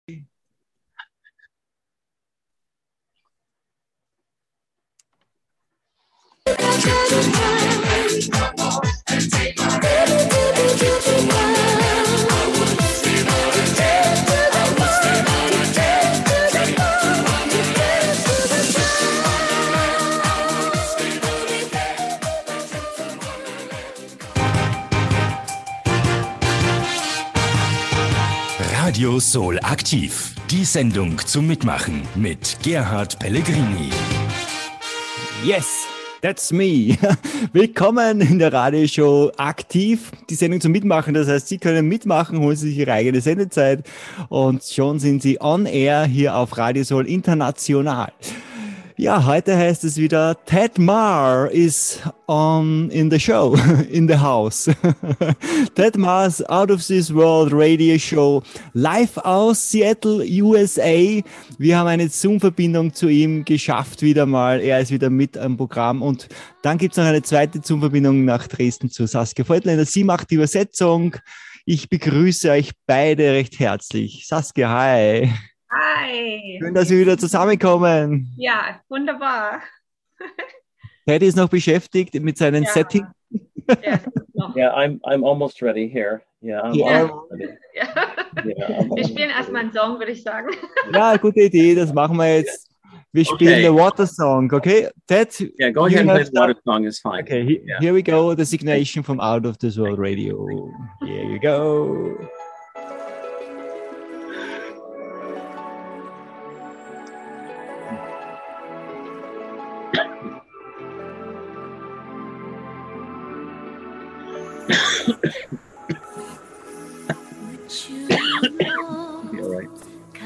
Radio Soul aktiv. Die Sendung zum Mitmachen mit Gerhard Pellegrini. Yes, that's me. Willkommen in der Radioshow aktiv. Die Sendung zum Mitmachen, das heißt, Sie können mitmachen, holen Sie sich Ihre eigene Sendezeit und schon sind Sie on air hier auf Radio Soul International. Ja, heute heißt es wieder, Ted Mahr is in the show, in the house. Ted Mahr's Out of This World Radio Show, live aus Seattle, USA. Wir haben eine Zoom-Verbindung zu ihm geschafft wieder mal. Er ist wieder mit am Programm. Und dann gibt es noch eine zweite Zoom-Verbindung nach Dresden zu Saskia Voigtländer. Sie macht die Übersetzung. Ich begrüße euch beide recht herzlich. Saskia, hi. Hi. Schön, dass wir wieder zusammenkommen. Ja, wunderbar. Ted ist noch beschäftigt mit seinen Setting. Yeah, I'm almost ready here. Yeah, I'm almost ready. Wir spielen erstmal einen Song, würde ich sagen. Ja, gute Idee, das machen wir jetzt. Wir spielen the Water Song, okay? Ted? Yeah, go ahead and play the Water Song, is fine. Okay, here we go, the signation from Out of This World Radio. Here you go. Be all right.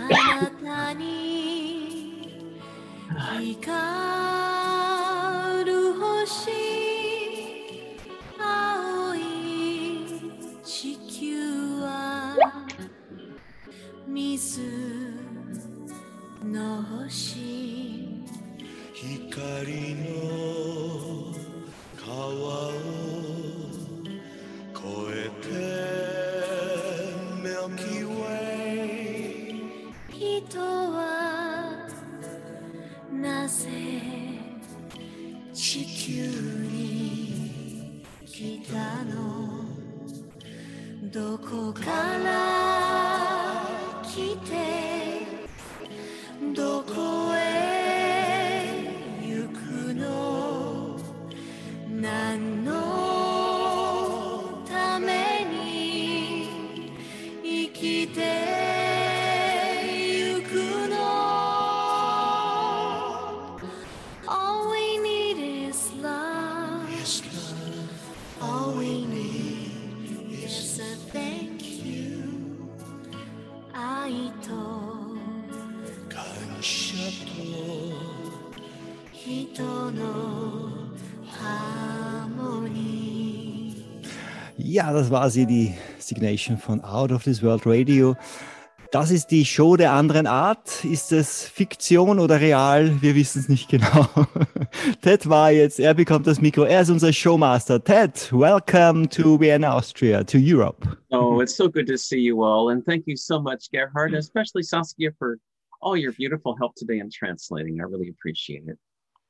Ja, das war sie, die Signation von Out of This World Radio. Das ist die Show der anderen Art. Ist es Fiktion oder real? Wir wissen es nicht genau. Ted war jetzt, er bekommt das Mikro. Er ist unser Showmaster. Ted, welcome to Vienna, Austria, to Europe. Oh, it's so good to see you all. And thank you so much, Gerhard, especially Saskia, for all your beautiful help today in translating. I really appreciate it.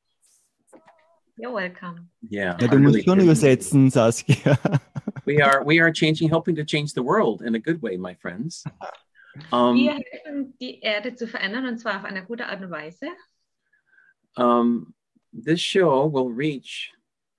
You're welcome. Yeah. Ja, du musst schon übersetzen, Saskia. We are helping to change the world in a good way, my friends. Wir helfen, die Erde zu verändern, und zwar auf eine gute Art und Weise. This show will reach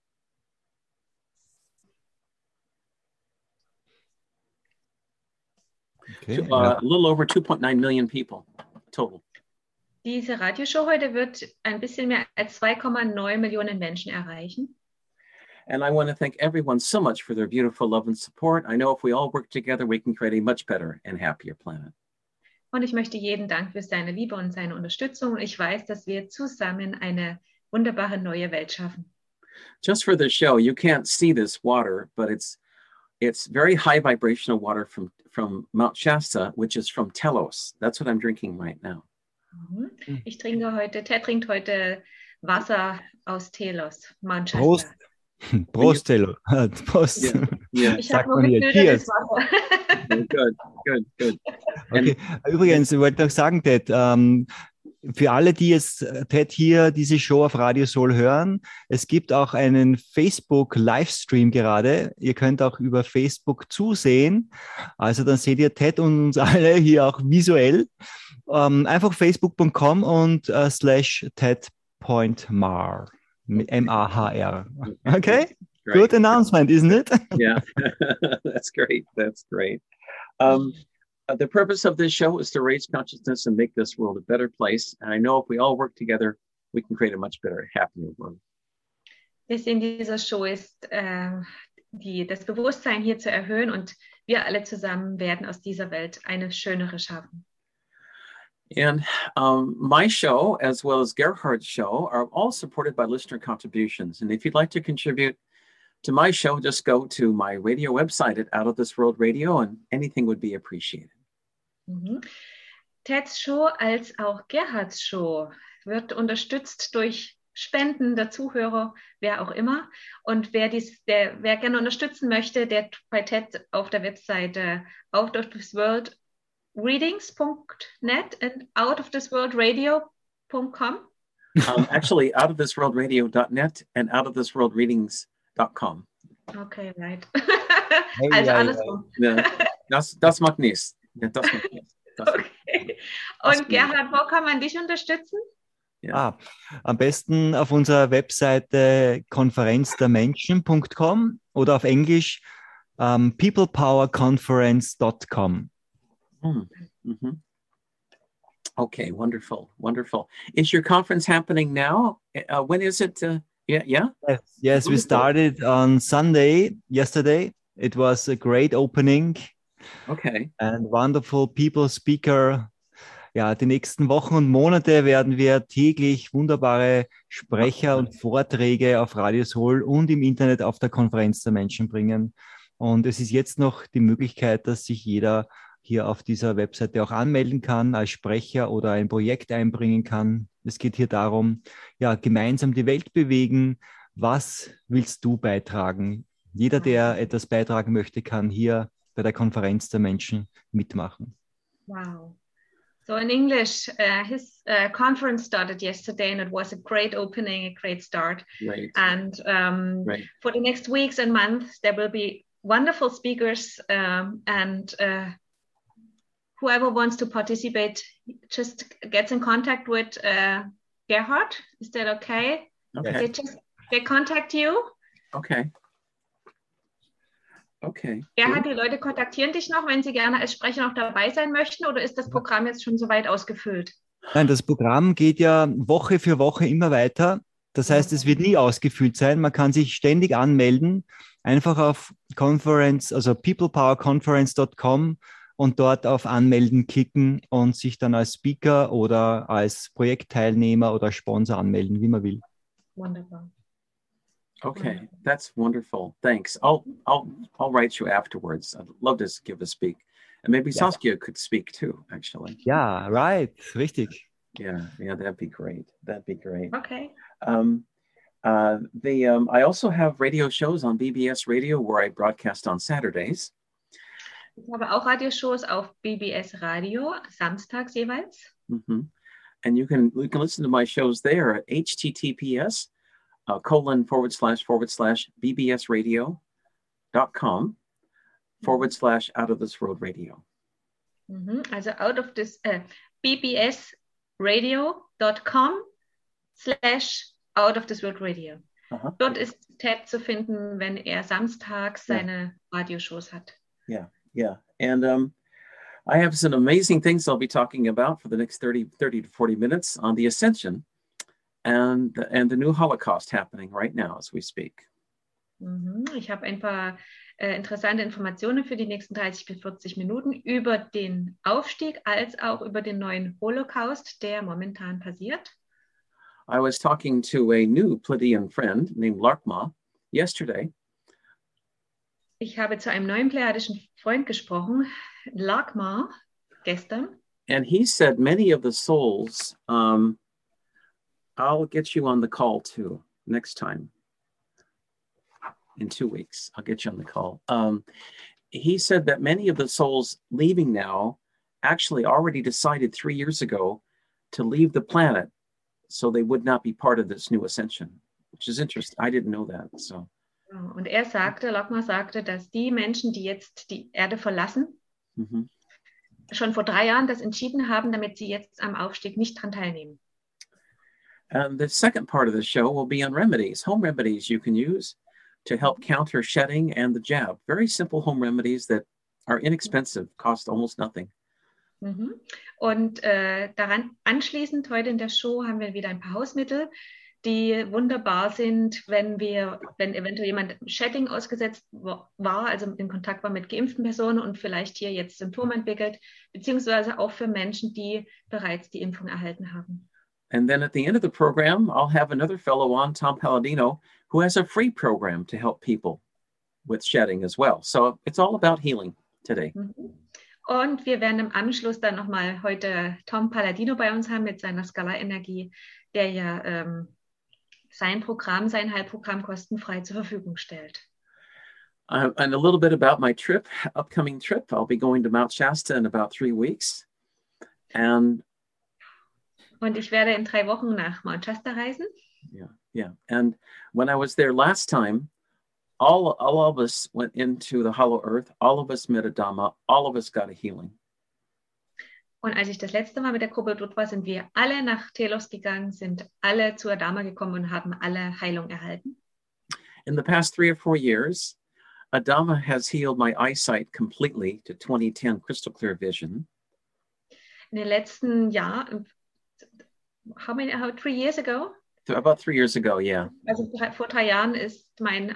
a little over 2.9 million people total. Diese Radioshow heute wird ein bisschen mehr als 2,9 Millionen Menschen erreichen. And I want to thank everyone so much for their beautiful love and support. I know if we all work together, we can create a much better and happier planet. Und ich möchte jeden Dank für seine Liebe und seine Unterstützung. Und ich weiß, dass wir zusammen eine wunderbare neue Welt schaffen. Just for the show, you can't see this water, but it's very high vibrational water from Mount Shasta, which is from Telos. That's what I'm drinking right now. Ted trinkt heute Wasser aus Telos, Mount Shasta. Prost. Prost, Telos. Prost. Yeah. Yeah. Ich Sagt habe nur man hier. gefiltertes Cheers. Wasser. Good. Okay. Übrigens, ich wollte noch sagen, Ted, für alle, die jetzt Ted hier diese Show auf Radio Soul hören, es gibt auch einen Facebook-Livestream gerade. Ihr könnt auch über Facebook zusehen. Also dann seht ihr Ted und uns alle hier auch visuell. Einfach facebook.com und /Ted.Mar mit M-A-H-R. Okay? Great. Good announcement, isn't it? Yeah. That's great. The purpose of this show is to raise consciousness and make this world a better place. And I know if we all work together, we can create a much better, happier world. Der Sinn dieser Show ist, das Bewusstsein hier zu erhöhen und wir alle zusammen werden aus dieser Welt eine schönere schaffen. And my show, as well as Gerhard's show, are all supported by listener contributions. And if you'd like to contribute to my show, just go to my radio website at Out of This World Radio, and anything would be appreciated. Mhm. Teds Show als auch Gerhards Show wird unterstützt durch Spenden der Zuhörer, wer auch immer. Und wer gerne unterstützen möchte, der bei Ted auf der Webseite outofthisworldreadings.net and outofthisworldradio.com. Actually, outofthisworldradio.net and outofthisworldreadings.com. Okay, right. Hey, Also ja, andersrum. Ja, das macht nichts. Ja, das macht nichts. Okay. Und Gerhard, wo kann man dich unterstützen? Ja. Am besten auf unserer Webseite konferenzdermenschen.com oder auf Englisch peoplepowerconference.com. Mm-hmm. Okay, wonderful. Is your conference happening now? When is it? Yeah. Yes, we started on Sunday, yesterday. It was a great opening. Okay. And wonderful people, speaker. Ja, die nächsten Wochen und Monate werden wir täglich wunderbare Sprecher und Vorträge auf Radio Soul und im Internet auf der Konferenz der Menschen bringen. Und es ist jetzt noch die Möglichkeit, dass sich jeder hier auf dieser Webseite auch anmelden kann als Sprecher oder ein Projekt einbringen kann. Es geht hier darum, ja, gemeinsam die Welt bewegen. Was willst du beitragen? Jeder, der etwas beitragen möchte, kann hier bei der Konferenz der Menschen mitmachen. Wow. So in English, his conference started yesterday and it was a great opening, a great start. Right. And Right. for the next weeks and months, there will be wonderful speakers and whoever wants to participate just gets in contact with Gerhard. Is that okay? Okay. They contact you. Okay. Gerhard, die Leute kontaktieren dich noch, wenn sie gerne als Sprecher noch dabei sein möchten, oder ist das Programm jetzt schon soweit ausgefüllt? Nein, das Programm geht ja Woche für Woche immer weiter. Das heißt, es wird nie ausgefüllt sein. Man kann sich ständig anmelden, einfach auf Conference, also peoplepowerconference.com und dort auf Anmelden klicken und sich dann als Speaker oder als Projektteilnehmer oder Sponsor anmelden, wie man will. Wunderbar. Okay, that's wonderful. Thanks. I'll write you afterwards. I'd love to give a speak, and maybe Saskia could speak too. Actually. Ja, right, richtig. Yeah, that'd be great. Okay. I also have radio shows on BBS Radio where I broadcast on Saturdays. Ich habe auch Radioshows auf BBS Radio, samstags jeweils. Mm-hmm. And you can listen to my shows there at https:// bbsradio.com / Out of This World Radio. Also bbsradio.com / Out of This World Radio. Uh-huh. Dort ist Ted zu finden, wenn er samstags seine Radioshows hat. Yeah. And I have some amazing things I'll be talking about for the next 30 to 40 minutes on the Ascension and the new Holocaust happening right now as we speak. Ich habe ein paar interessante Informationen für die nächsten 30 bis 40 Minuten über den Aufstieg als auch über den neuen Holocaust, der momentan passiert. I was talking to a new Pleiadian friend named Larkma yesterday. Ich habe zu einem neuen pleiadischen Freund gesprochen, Larkma, gestern. And he said many of the souls, I'll get you on the call too next time. in 2 weeks. I'll get you on the call. He said that many of the souls leaving now actually already decided 3 years ago to leave the planet so they would not be part of this new ascension, which is interesting. I didn't know that. So. Und Logma sagte, dass die Menschen, die jetzt die Erde verlassen, schon vor 3 Jahren das entschieden haben, damit sie jetzt am Aufstieg nicht dran teilnehmen. And the second part of the show will be on remedies, home remedies you can use to help counter shedding and the jab. Very simple home remedies that are inexpensive, cost almost nothing. Und daran anschließend heute in der Show haben wir wieder ein paar Hausmittel, die wunderbar sind, wenn eventuell jemand Shedding ausgesetzt war, also in Kontakt war mit geimpften Personen und vielleicht hier jetzt Symptome entwickelt, beziehungsweise auch für Menschen, die bereits die Impfung erhalten haben. And then at the end of the program, I'll have another fellow on, Tom Palladino, who has a free program to help people with shedding as well. So it's all about healing today. Und wir werden im Anschluss dann nochmal heute Tom Palladino bei uns haben mit seiner Skala-Energie, der ja sein Heilprogramm kostenfrei zur Verfügung stellt. And a little bit about my upcoming trip. I'll be going to Mount Shasta in about 3 weeks. Und ich werde in 3 Wochen nach Mount Shasta reisen. Yeah. And when I was there last time, all of us went into the hollow earth. All of us met a Dhamma. All of us got a healing. Und als ich das letzte Mal mit der Gruppe dort war, sind wir alle nach Telos gegangen, sind alle zur Dharma gekommen und haben alle Heilung erhalten. In the past 3 or 4 years, Adama has healed my eyesight completely to 20/10 crystal clear vision. In den letzten Jahren, how 3 years ago? About 3 years ago, yeah. Also vor 3 Jahren ist mein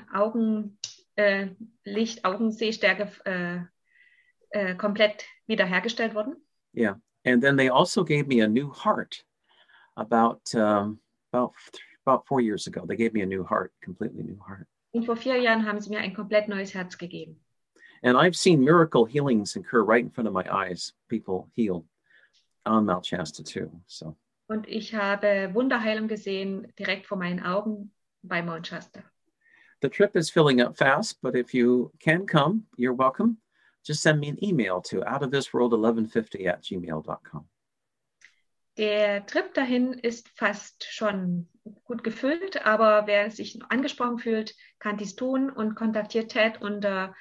Augensehstärke komplett wiederhergestellt worden. Yeah, and then they also gave me a new heart about 4 years ago. They gave me a new heart, completely new heart. Und vor 4 Jahren haben sie mir ein komplett neues Herz gegeben. And I've seen miracle healings occur right in front of my eyes. People healed on Mount Shasta too. So. Und ich habe Wunderheilung gesehen direkt vor meinen Augen bei Mount Shasta. The trip is filling up fast, but if you can come, you're welcome. Just send me an email to outofthisworld1150@gmail.com. Der Trip dahin ist fast schon gut gefüllt, aber wer sich angesprochen fühlt, kann dies tun und kontaktiert Ted unter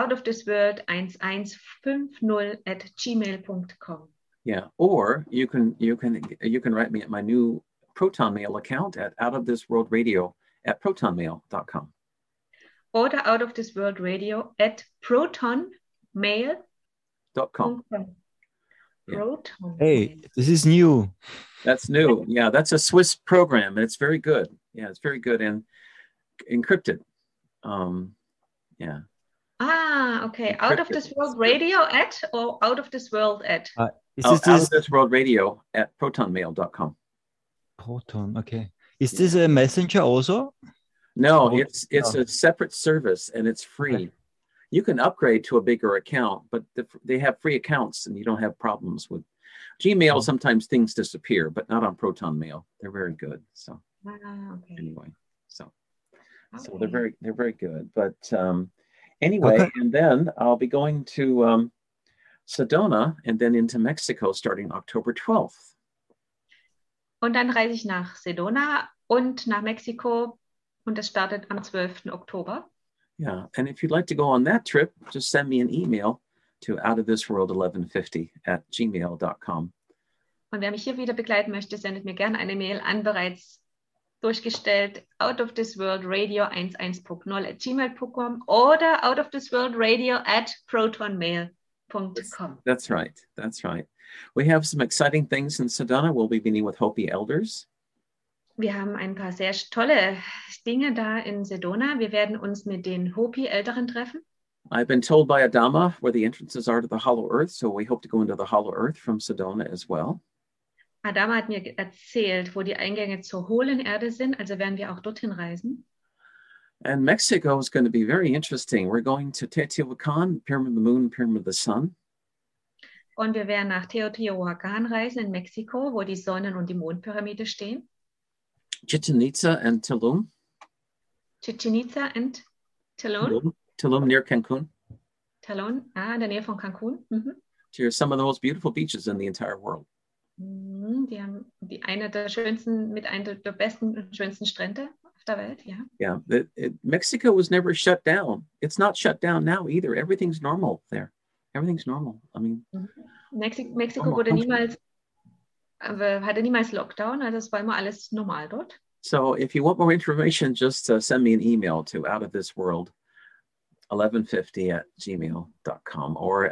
outofthisworld1150@gmail.com. Yeah, or you can write me at my new Proton Mail account at outofthisworldradio@protonmail.com. Oder outofthisworldradio@protonmail.com. Proton. Hey, this is new. That's new. Yeah, that's a Swiss program, and it's very good. Yeah, it's very good and encrypted. Yeah. Okay. Out of this world radio or out of this world at? Out of this world radio at protonmail.com. Proton, okay. Is this a messenger also? No, it's a separate service and it's free. Okay. You can upgrade to a bigger account, but they have free accounts and you don't have problems with Gmail. Sometimes things disappear, but not on Proton Mail. They're very good. So anyway, so they're very good. But anyway, and then I'll be going to Sedona and then into Mexico starting October 12th. Und dann reise ich nach Sedona und nach Mexiko und es startet am 12. Oktober. Yeah, and if you'd like to go on that trip, just send me an email to outofthisworld1150@gmail.com. Und wer mich hier wieder begleiten möchte, sendet mir gerne eine Mail an, bereits durchgestellt, outofthisworldradio11.0@gmail.com oder outofthisworldradio@protonmail.com. That's right. We have some exciting things in Sedona. We'll be meeting with Hopi elders. Wir haben ein paar sehr tolle Dinge da in Sedona. Wir werden uns mit den Hopi-Älteren treffen. I've been told by Adama where the entrances are to the Hollow Earth, so we hope to go into the Hollow Earth from Sedona as well. Adama hat mir erzählt, wo die Eingänge zur hohlen Erde sind, also werden wir auch dorthin reisen. And Mexico is going to be very interesting. We're going to Teotihuacan, Pyramid of the Moon, Pyramid of the Sun. Und wir werden nach Teotihuacan reisen in Mexiko, wo die Sonnen- und die Mondpyramide stehen. Chichen Itza and Tulum. Chichen Itza and Tulum. Tulum near Cancun. Tulum, in der Nähe von Cancun. To some of the most beautiful beaches in the entire world. Die haben einer der schönsten, mit einer der besten und schönsten Strände auf der Welt, ja. Yeah, Mexico was never shut down. It's not shut down now either. Everything's normal there. Everything's normal. I mean, Mexiko wurde niemals, hatte niemals Lockdown, also es war immer alles normal dort. So if you want more information, just send me an email to outofthisworld1150@gmail.com or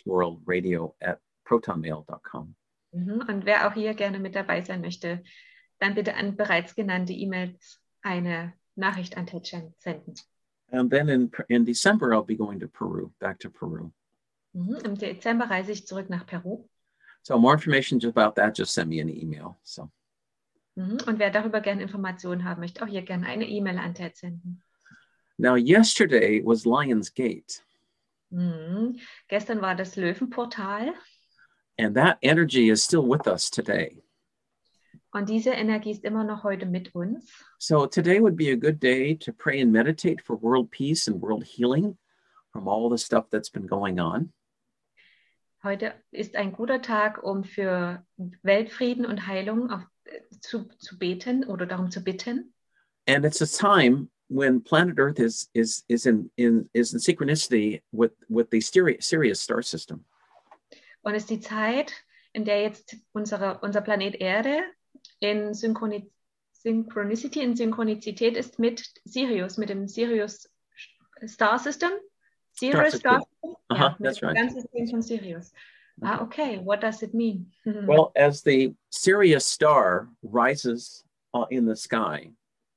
outofthisworldradio@protonmail.com. Und wer auch hier gerne mit dabei sein möchte, dann bitte an bereits genannte E-Mails eine Nachricht an Tetschen senden. And then in December, I'll be going to Peru, back to Peru. Im Dezember reise ich zurück nach Peru. So more information about that, just send me an email. So. Und wer darüber gerne Informationen haben möchte, auch hier gerne eine E-Mail an Ted senden. Now, yesterday was Lion's Gate. Gestern war das Löwenportal. And that energy is still with us today. Und diese Energie ist immer noch heute mit uns. So today would be a good day to pray and meditate for world peace and world healing from all the stuff that's been going on. Heute ist ein guter Tag, um für Weltfrieden und Heilung zu beten oder darum zu bitten. And it's a time when planet Earth is in synchronicity with the Sirius star system. Und es ist die Zeit, in der jetzt unser Planet Erde in Synchronizität ist mit Sirius, mit dem Sirius Star System. Sirius Star System? That's right. Das ganze System von Sirius. Okay. What does it mean? Well, as the Sirius star rises in the sky,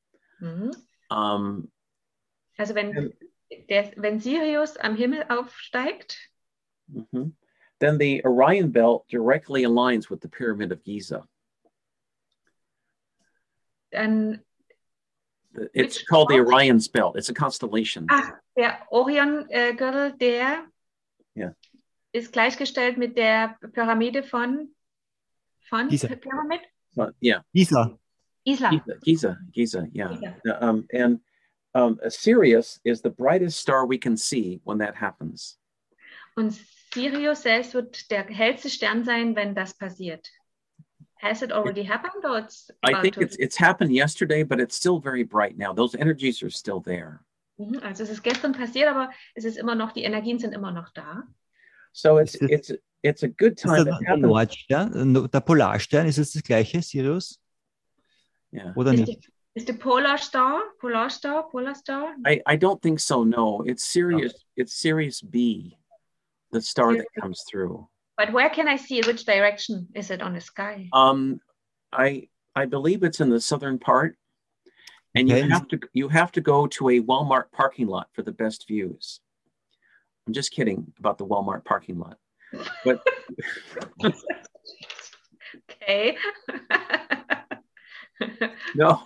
also wenn Sirius am Himmel aufsteigt, then the Orion belt directly aligns with the Pyramid of Giza. Dann it's called the Orion's belt. It's a constellation. Der Orion-Gürtel, der ist gleichgestellt mit der Pyramide von Giza. Pyramid? Yeah. Giza, yeah. And Sirius is the brightest star we can see when that happens. Und Sirius selbst wird der hellste Stern sein, wenn das passiert. Has it already happened, or it's I think it's happened yesterday, but it's still very bright now. Those energies are still there. Also es ist gestern passiert, aber es ist immer noch, die Energien sind immer noch da. So it's a good time. Der Nordstern, der Polarstern, ist es das gleiche, Sirius? Yeah. Oder nicht? Is the Polar Star? I don't think so. No, it's Sirius. Oh. It's Sirius B, the star that comes through. But where can I see it? Which direction is it on the sky? I believe it's in the southern part, and you have to go to a Walmart parking lot for the best views. I'm just kidding about the Walmart parking lot, but okay. No.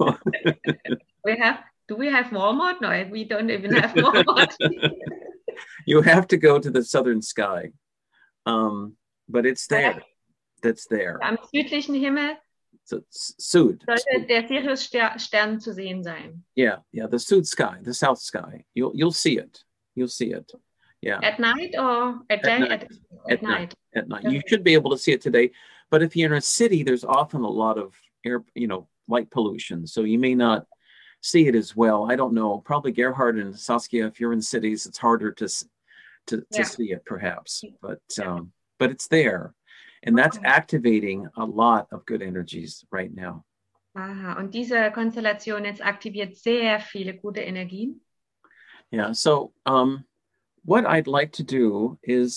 Do we have Walmart? No, we don't even have Walmart. You have to go to the southern sky. But it's there. That's there. Am südlichen Himmel Sud. sollte der Sirius-Stern zu sehen sein. Yeah, the Sud sky, the south sky. You'll see it. Yeah. At night or at day? At night. At night. You should be able to see it today. But if you're in a city, there's often a lot of air, light pollution. So you may not see it as well. I don't know. Probably Gerhard and Saskia, if you're in cities, it's harder to see it perhaps. But it's there. And that's activating a lot of good energies right now. Aha, und diese Konstellation jetzt aktiviert sehr viele gute Energien. Yeah, so what I'd like to do is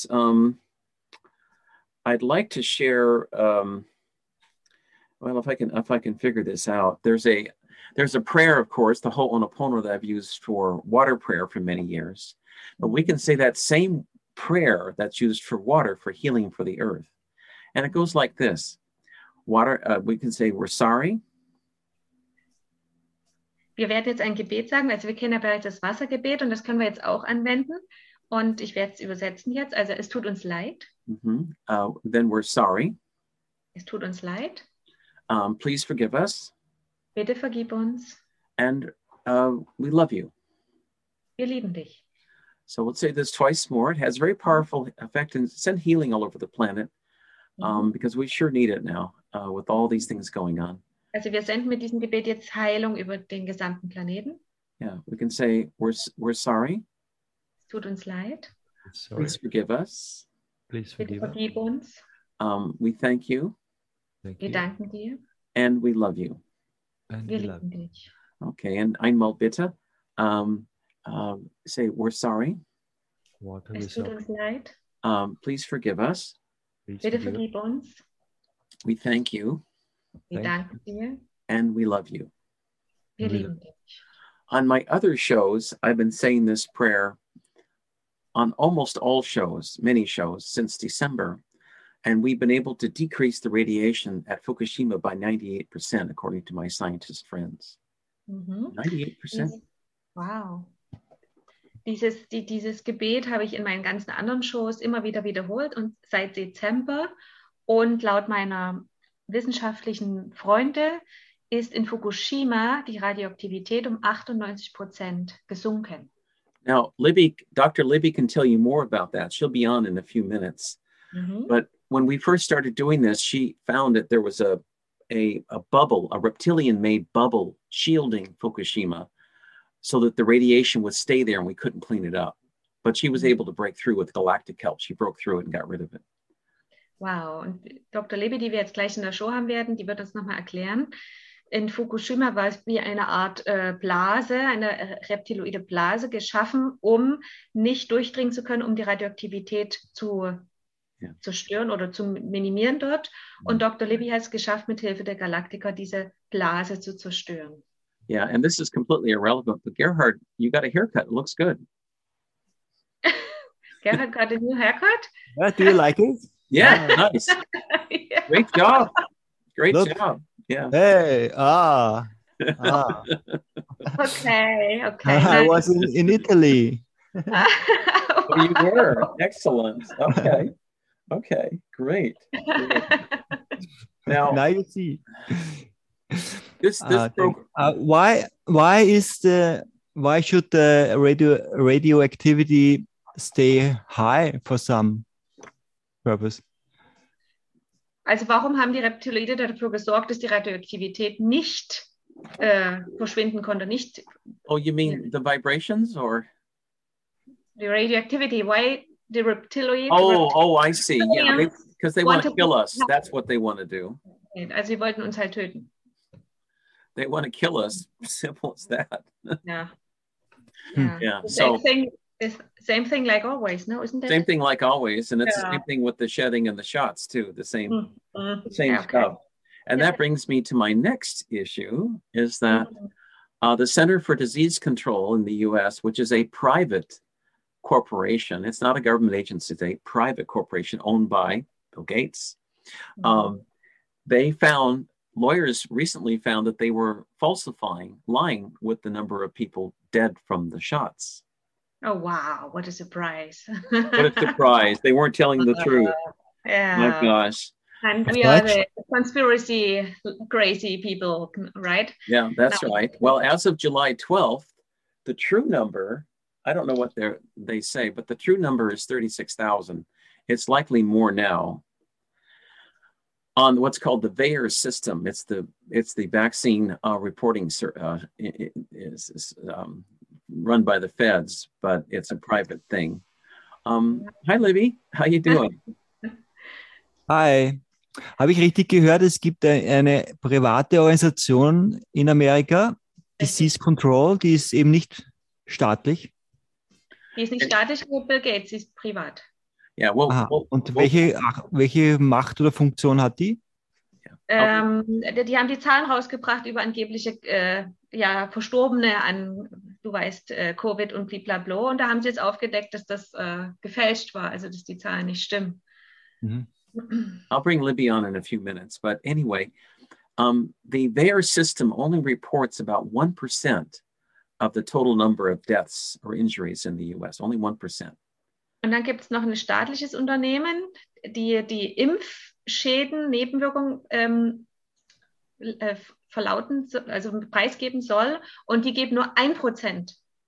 I'd like to share well, if I can figure this out, there's a prayer, of course, the Ho'oponopono that I've used for water prayer for many years. But we can say that same prayer that's used for water for healing for the earth. And it goes like this. Water, we can say, we're sorry. Wir werden jetzt ein Gebet sagen, also wir kennen ja bereits das Wassergebet und das können wir jetzt auch anwenden. Und ich werde es übersetzen jetzt. Also es tut uns leid. Then we're sorry. Es tut uns leid. Please forgive us. Bitte vergib uns. And we love you. Wir lieben dich. So we'll say this twice more. It has very powerful effect and send healing all over the planet because we sure need it now with all these things going on. Also wir senden mit diesem Gebet jetzt Heilung über den gesamten Planeten. Yeah, we can say, we're sorry. Es tut uns leid. Sorry. Please forgive us. Please Bitte forgive us. vergib uns. We thank you Thank Wir you. danken dir. and we love you. And Wir we love lieben dich. Okay, and einmal bitte. Say, we're sorry. Water Es with tut salt. uns leid. Please forgive us. Please Bitte forgive us. vergib uns. We thank you Wir Thank danken dir. and we love you. Wir Wir lieben dich. On my other shows, I've been saying this prayer on almost all shows, many shows since December. And we've been able to decrease the radiation at Fukushima by 98%, according to my scientist friends. 98%? Wow. Dieses Gebet habe ich in meinen ganzen anderen Shows immer wieder wiederholt und seit Dezember. Und laut meiner wissenschaftlichen Freunde ist in Fukushima die Radioaktivität um 98% gesunken. Now, Dr. Libby can tell you more about that. She'll be on in a few minutes. But when we first started doing this, she found that there was a bubble, a reptilian-made bubble shielding Fukushima so that the radiation would stay there and we couldn't clean it up. But she was able to break through with galactic help. She broke through it and got rid of it. Wow. Und Dr. Libby, die wir jetzt gleich in der Show haben werden, die wird uns nochmal erklären. In Fukushima war es wie eine Art Blase, eine reptiloide Blase geschaffen, um nicht durchdringen zu können, um die Radioaktivität zu stören oder zu minimieren dort. Und Dr. Libby hat es geschafft, mit Hilfe der Galaktiker diese Blase zu zerstören. Yeah, and this is completely irrelevant, but Gerhard, you got a haircut. It looks good. Gerhard got a new haircut? Yeah, do you like it? Yeah, nice. Yeah. Great job. Great Look. job. Yeah. Hey, Okay. I was in Italy. Oh, you were. Excellent. Okay, great. Now you see. This program. Why should the radioactivity stay high for some purpose? Also warum haben die Reptiloide dafür gesorgt, dass die Radioaktivität nicht verschwinden konnte? Nicht Oh, you mean the vibrations or? the radioactivity. Why the reptiloid? I see. Yeah, because they want to kill us. That's what they want to do. Also sie wollten uns halt töten. They want to kill us. Simple as that. Ja. Yeah. Same thing like always, no? Isn't it? Same thing like always, and it's the same thing with the shedding and the shots too. The same stuff. And that brings me to my next issue: is that the Center for Disease Control in the U.S., which is a private corporation, it's not a government agency; it's a private corporation owned by Bill Gates. Lawyers recently found that they were lying with the number of people dead from the shots. Oh, wow. What a surprise. What a surprise. They weren't telling the truth. Yeah. My gosh. And we are the conspiracy crazy people, right? Yeah, that's right. Well, as of July 12th, the true number, I don't know what they say, but the true number is 36,000. It's likely more now. On what's called the VAERS system, it's the vaccine reporting is run by the feds, but it's a private thing. Hi, Libby. How you doing? Hi. Habe ich richtig gehört, es gibt eine private Organisation in Amerika, Disease Control, die ist eben nicht staatlich. Die ist nicht staatlich, aber Bill Gates ist privat. Yeah, und welche Macht oder Funktion hat die? Die haben die Zahlen rausgebracht über angebliche Verstorbene an, du weißt, Covid und blablabla. Und da haben sie jetzt aufgedeckt, dass das gefälscht war, also dass die Zahlen nicht stimmen. I'll bring Libby on in a few minutes. But anyway, the VAERS system only reports about 1% of the total number of deaths or injuries in the US, only 1%. Und dann gibt es noch ein staatliches Unternehmen, die Impfschäden, Nebenwirkungen preisgeben soll. Und die geben nur 1%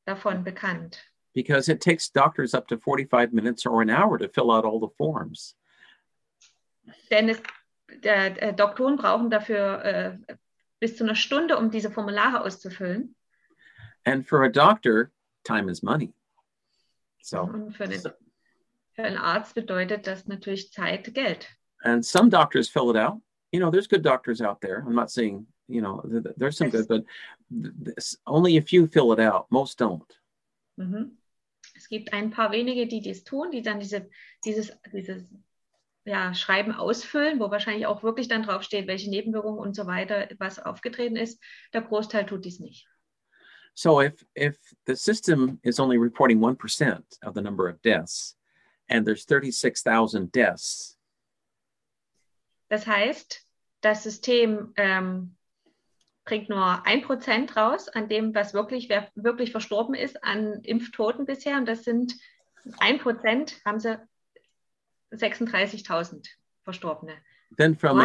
davon bekannt. Because it takes doctors up to 45 minutes or an hour to fill out all the forms. Denn Doktoren brauchen dafür bis zu einer Stunde, um diese Formulare auszufüllen. And for a doctor, time is money. So. Und für einen Arzt bedeutet das natürlich Zeit, Geld. And some doctors fill it out. You know, there's good doctors out there. I'm not saying, you know, there's some good, but only a few fill it out. Most don't. Mhm. Es gibt ein paar wenige, die das tun, die dann dieses Schreiben ausfüllen, wo wahrscheinlich auch wirklich dann draufsteht, welche Nebenwirkungen und so weiter, was aufgetreten ist. Der Großteil tut dies nicht. So if the system is only reporting 1% of the number of deaths, and there's 36,000 deaths. Das heißt, das System bringt nur 1% raus an dem, was wer wirklich verstorben ist, an Impftoten bisher. Und das sind 1%, haben sie 36.000 Verstorbene. Then from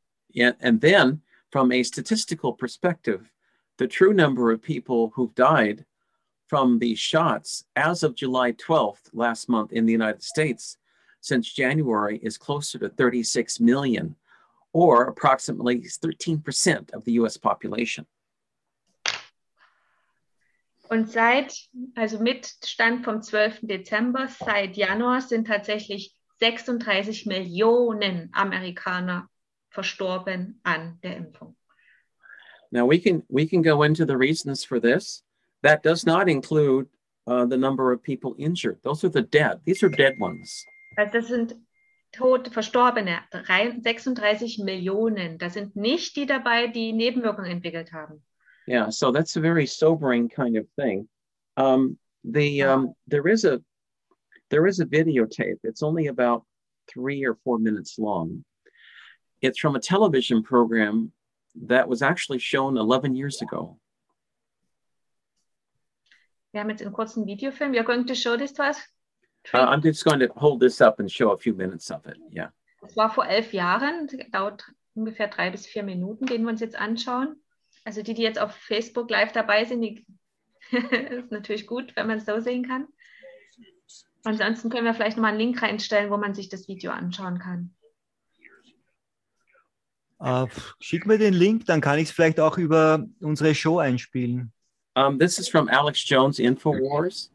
a statistical perspective, the true number of people who've died from these shots as of July 12th last month in the United States since January is closer to 36 million, or approximately 13% of the US population. Und mit Stand vom 12. Dezember, seit Januar sind tatsächlich 36 Millionen Amerikaner verstorben an der Impfung. Now we can go into the reasons for this. That does not include the number of people injured. Those are the dead. These are dead ones. Also das sind Verstorbene, 36 Millionen. Da sind nicht die dabei, die Nebenwirkungen entwickelt haben. Yeah, so that's a very sobering kind of thing. There is a videotape. It's only about 3 or 4 minutes long. It's from a television program that was actually shown 11 years ago. Wir haben jetzt einen kurzen Videofilm. You're going to show this to us? I'm just going to hold this up and show a few minutes of it. Yeah. Das war vor 11 Jahren. Dauert ungefähr 3 bis 4 Minuten, den wir uns jetzt anschauen. Also die jetzt auf Facebook live dabei sind, ist natürlich gut, wenn man es so sehen kann. Ansonsten können wir vielleicht nochmal einen Link reinstellen, wo man sich das Video anschauen kann. Schick mir den Link, dann kann ich es vielleicht auch über unsere Show einspielen. This is from Alex Jones Infowars.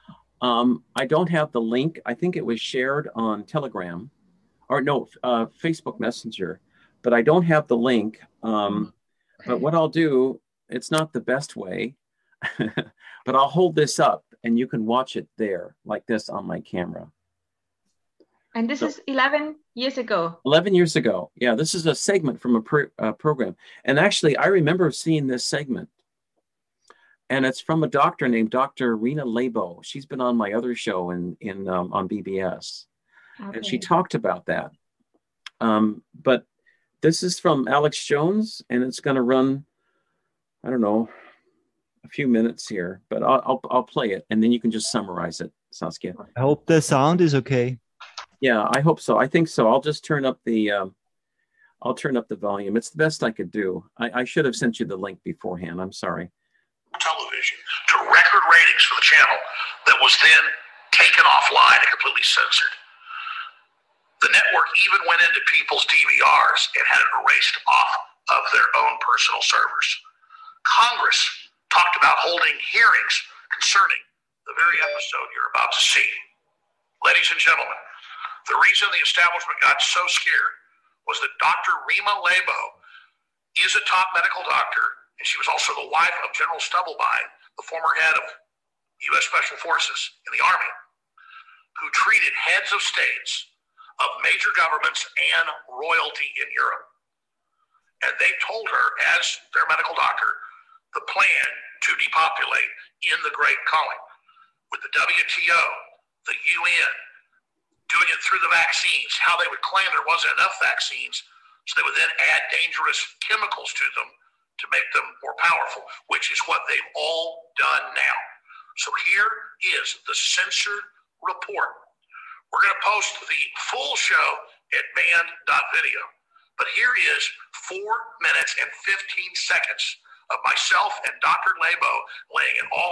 I don't have the link. I think it was shared on Telegram, or no, Facebook Messenger, but I don't have the link. Okay. But what I'll do, it's not the best way, but I'll hold this up and you can watch it there like this on my camera. And this is 11 years ago. 11 years ago. Yeah, this is a segment from a program. And actually, I remember seeing this segment. And it's from a doctor named Dr. Rena Labo. She's been on my other show on BBS. Okay. And she talked about that. But this is from Alex Jones, and it's going to run, I don't know, a few minutes here. But I'll play it, and then you can just summarize it, Saskia. I hope the sound is okay. Yeah, I hope so. I think so. I'll just turn up the volume. It's the best I could do. I should have sent you the link beforehand. I'm sorry. Television to record ratings for the channel that was then taken offline and completely censored. The network even went into people's DVRs and had it erased off of their own personal servers. Congress talked about holding hearings concerning the very episode you're about to see. Ladies and gentlemen, the reason the establishment got so scared was that Dr. Rena Labo is a top medical doctor, and she was also the wife of General Stubblebine, the former head of U.S. Special Forces in the Army, who treated heads of states, of major governments, and royalty in Europe. And they told her, as their medical doctor, the plan to depopulate in the Great Calling, with the WTO, the UN, doing it through the vaccines, how they would claim there wasn't enough vaccines, so they would then add dangerous chemicals to them to make them more powerful, which is what they've all done now. So here is the censored report. We're going to post the full show at band.video, but here is 4 minutes and 15 seconds of myself and Dr. Labo laying it all out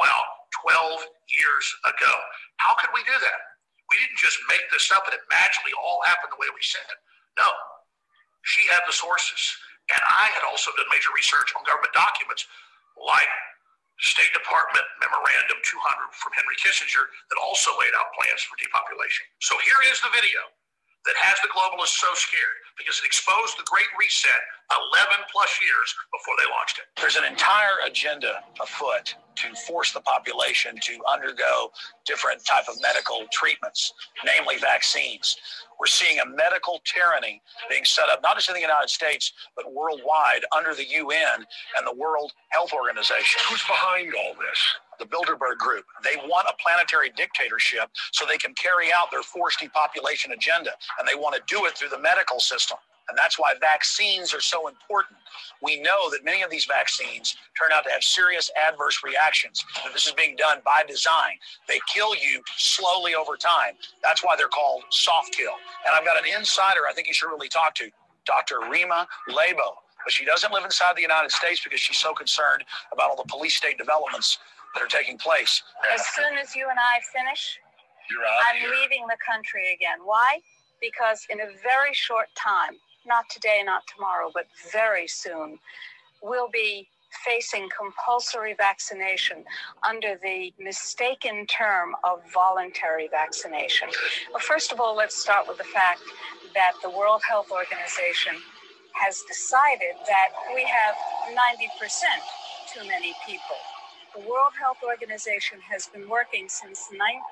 12 years ago. How could we do that? We didn't just make this up and it magically all happened the way we said. No, she had the sources. And I had also done major research on government documents like State Department Memorandum 200 from Henry Kissinger that also laid out plans for depopulation. So here is the video that has the globalists so scared because it exposed the Great Reset 11 plus years before they launched it. There's an entire agenda afoot to force the population to undergo different type of medical treatments, namely vaccines. We're seeing a medical tyranny being set up, not just in the United States, but worldwide under the UN and the World Health Organization. Who's behind all this? The Bilderberg Group. They want a planetary dictatorship so they can carry out their forced depopulation agenda, and they want to do it through the medical system. And that's why vaccines are so important. We know that many of these vaccines turn out to have serious adverse reactions. And this is being done by design. They kill you slowly over time. That's why they're called soft kill. And I've got an insider I think you should really talk to, Dr. Rima Labo. But she doesn't live inside the United States because she's so concerned about all the police state developments that are taking place. As soon as you and I finish, I'm leaving the country again. Why? Because in a very short time, not today, not tomorrow, but very soon, we'll be facing compulsory vaccination under the mistaken term of voluntary vaccination. Well, first of all, let's start with the fact that the World Health Organization has decided that we have 90% too many people. The World Health Organization has been working since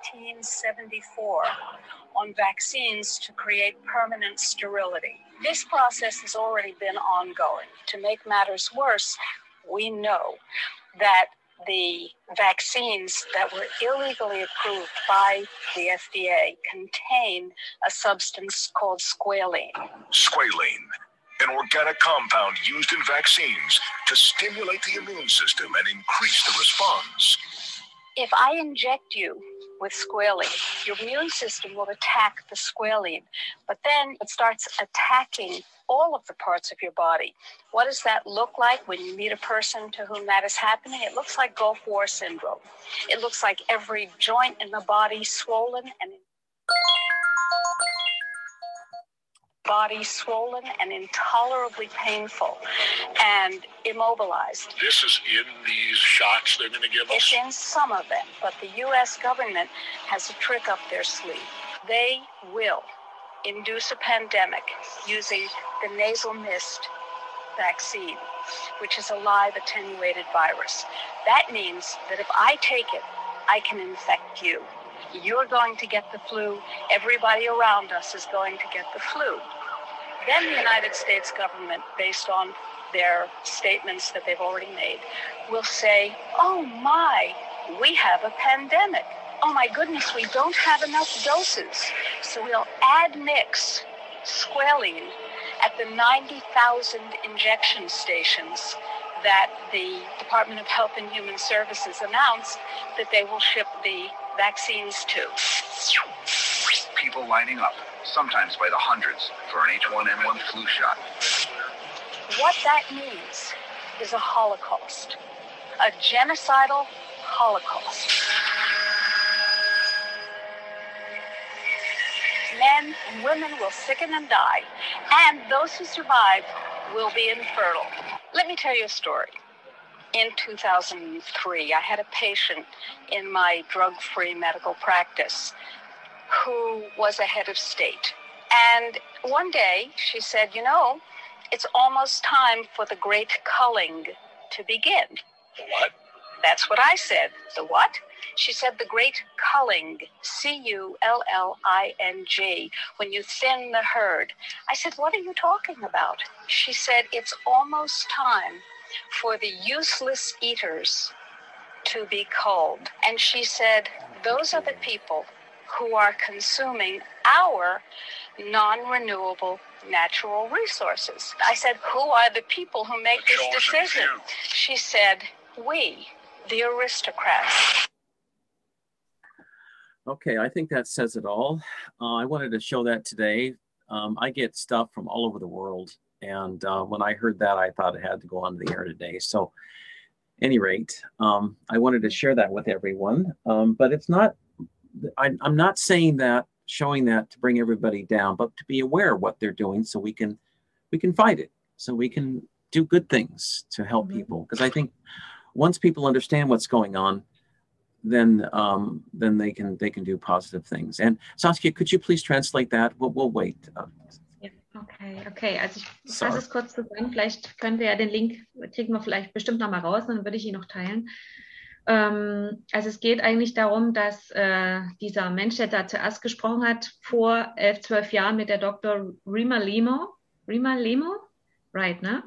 1974 on vaccines to create permanent sterility. This process has already been ongoing. To make matters worse, we know that the vaccines that were illegally approved by the FDA contain a substance called squalene. Squalene, an organic compound used in vaccines to stimulate the immune system and increase the response. If I inject you with squalene, your immune system will attack the squalene, but then it starts attacking all of the parts of your body. What does that look like when you meet a person to whom that is happening? It looks like Gulf War syndrome. It looks like every joint in the body swollen and intolerably painful and immobilized. This is in these shots they're going to give us? It's in some of them, but the U.S. government has a trick up their sleeve. They will induce a pandemic using the nasal mist vaccine, which is a live attenuated virus. That means that if I take it, I can infect you. You're going to get the flu. Everybody around us is going to get the flu. Then the United States government, based on their statements that they've already made, will say, oh my, we have a pandemic. Oh my goodness, we don't have enough doses. So we'll admix squalene at the 90,000 injection stations that the Department of Health and Human Services announced that they will ship the vaccines to. People lining up, sometimes by the hundreds, for an H1N1 flu shot. What that means is a Holocaust, a genocidal Holocaust. Men and women will sicken and die, and those who survive will be infertile. Let me tell you a story. In 2003, I had a patient in my drug-free medical practice who was a head of state. And one day she said, you know, it's almost time for the great culling to begin. What? That's what I said. The what? She said the great culling, C-U-L-L-I-N-G, when you thin the herd. I said, what are you talking about? She said, it's almost time for the useless eaters to be culled. And she said, those are the people who are consuming our non-renewable natural resources. I said, who are the people who make this decision? She said, we, the aristocrats. Okay, I think that says it all. I wanted to show that today. I get stuff from all over the world. And when I heard that, I thought it had to go on the air today. So any rate, I wanted to share that with everyone. But it's not, I'm not saying that, showing that to bring everybody down, but to be aware of what they're doing so we can fight it, so we can do good things to help people. Because I think once people understand what's going on, then they can do positive things. And Saskia, could you please translate that? We'll wait. Okay. Also ich fasse es kurz zusammen. Vielleicht könnt ihr ja den Link, kriegen wir vielleicht bestimmt nochmal raus, dann würde ich ihn noch teilen. Also es geht eigentlich darum, dass dieser Mensch, der da zuerst gesprochen hat, vor 11, 12 Jahren mit der Dr. Rima Lemo, right, ne?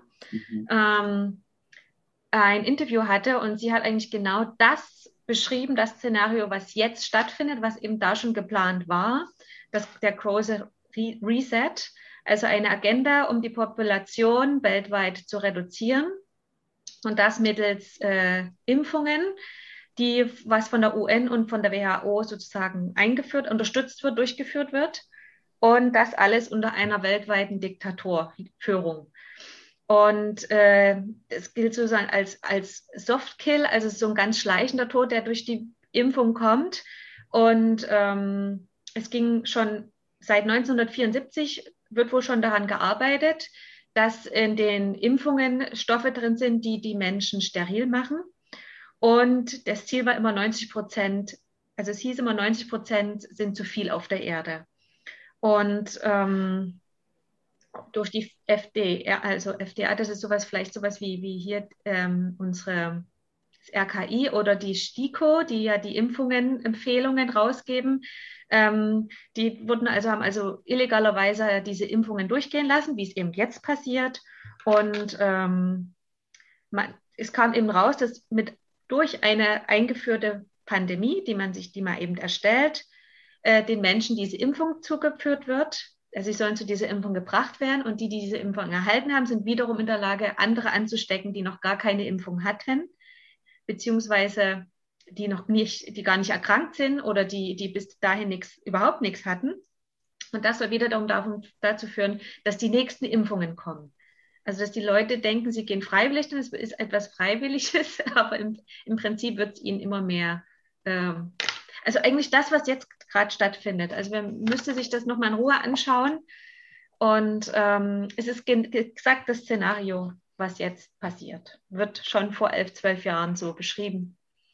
Ein Interview hatte, und sie hat eigentlich genau das beschrieben, das Szenario, was jetzt stattfindet, was eben da schon geplant war, der große Reset, also eine Agenda, um die Population weltweit zu reduzieren, und das mittels Impfungen, was von der UN und von der WHO sozusagen unterstützt wird, durchgeführt wird, und das alles unter einer weltweiten Diktaturführung. Und es gilt sozusagen als Softkill, also so ein ganz schleichender Tod, der durch die Impfung kommt. Und es ging schon seit 1974, wird wohl schon daran gearbeitet, dass in den Impfungen Stoffe drin sind, die die Menschen steril machen. Und das Ziel war immer 90%, also es hieß immer 90% sind zu viel auf der Erde. Und durch die FDA, das ist vielleicht sowas wie hier unsere RKI oder die STIKO, die ja die Empfehlungen rausgeben, haben illegalerweise diese Impfungen durchgehen lassen, wie es eben jetzt passiert. Und es kam eben raus, dass durch eine eingeführte Pandemie, die man eben erstellt, den Menschen diese Impfung zugeführt wird. Also sie sollen zu dieser Impfung gebracht werden, und die diese Impfung erhalten haben, sind wiederum in der Lage, andere anzustecken, die noch gar keine Impfung hatten, beziehungsweise die gar nicht erkrankt sind oder die bis dahin überhaupt nichts hatten. Und das soll wieder dazu führen, dass die nächsten Impfungen kommen. Also dass die Leute denken, sie gehen freiwillig, denn es ist etwas Freiwilliges, aber im Prinzip wird es ihnen immer mehr. Also eigentlich das, was jetzt gerade stattfindet. Also man müsste sich das nochmal in Ruhe anschauen. Und es ist exakt das Szenario, was jetzt passiert. Wird schon vor 11, 12 Jahren so beschrieben.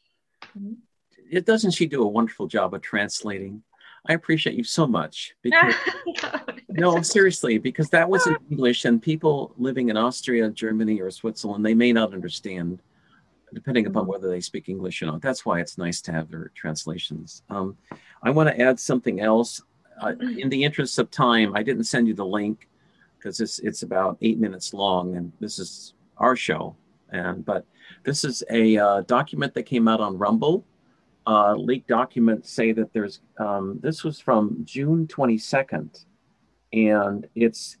Doesn't she do a wonderful job of translating? I appreciate you so much. Because, no, seriously, because that was in English, and people living in Austria, Germany, or Switzerland, they may not understand, depending upon whether they speak English or not. That's why it's nice to have their translations. I want to add something else. In the interest of time, I didn't send you the link because it's about 8 minutes long, and this is our show. But this is a document that came out on Rumble. Leaked documents say that there's this was from June 22nd, and it's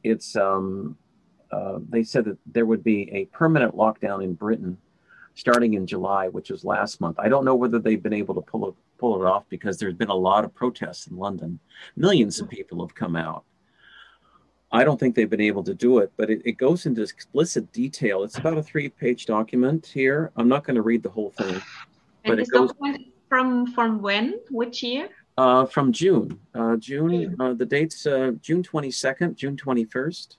they said that there would be a permanent lockdown in Britain starting in July, which was last month. I don't know whether they've been able to pull it off, because there's been a lot of protests in London. Millions of people have come out. I don't think they've been able to do it, but it goes into explicit detail. It's about a 3-page document here. I'm not going to read the whole thing. And this document from when? Which year? From June. The date's June 22nd, June 21st.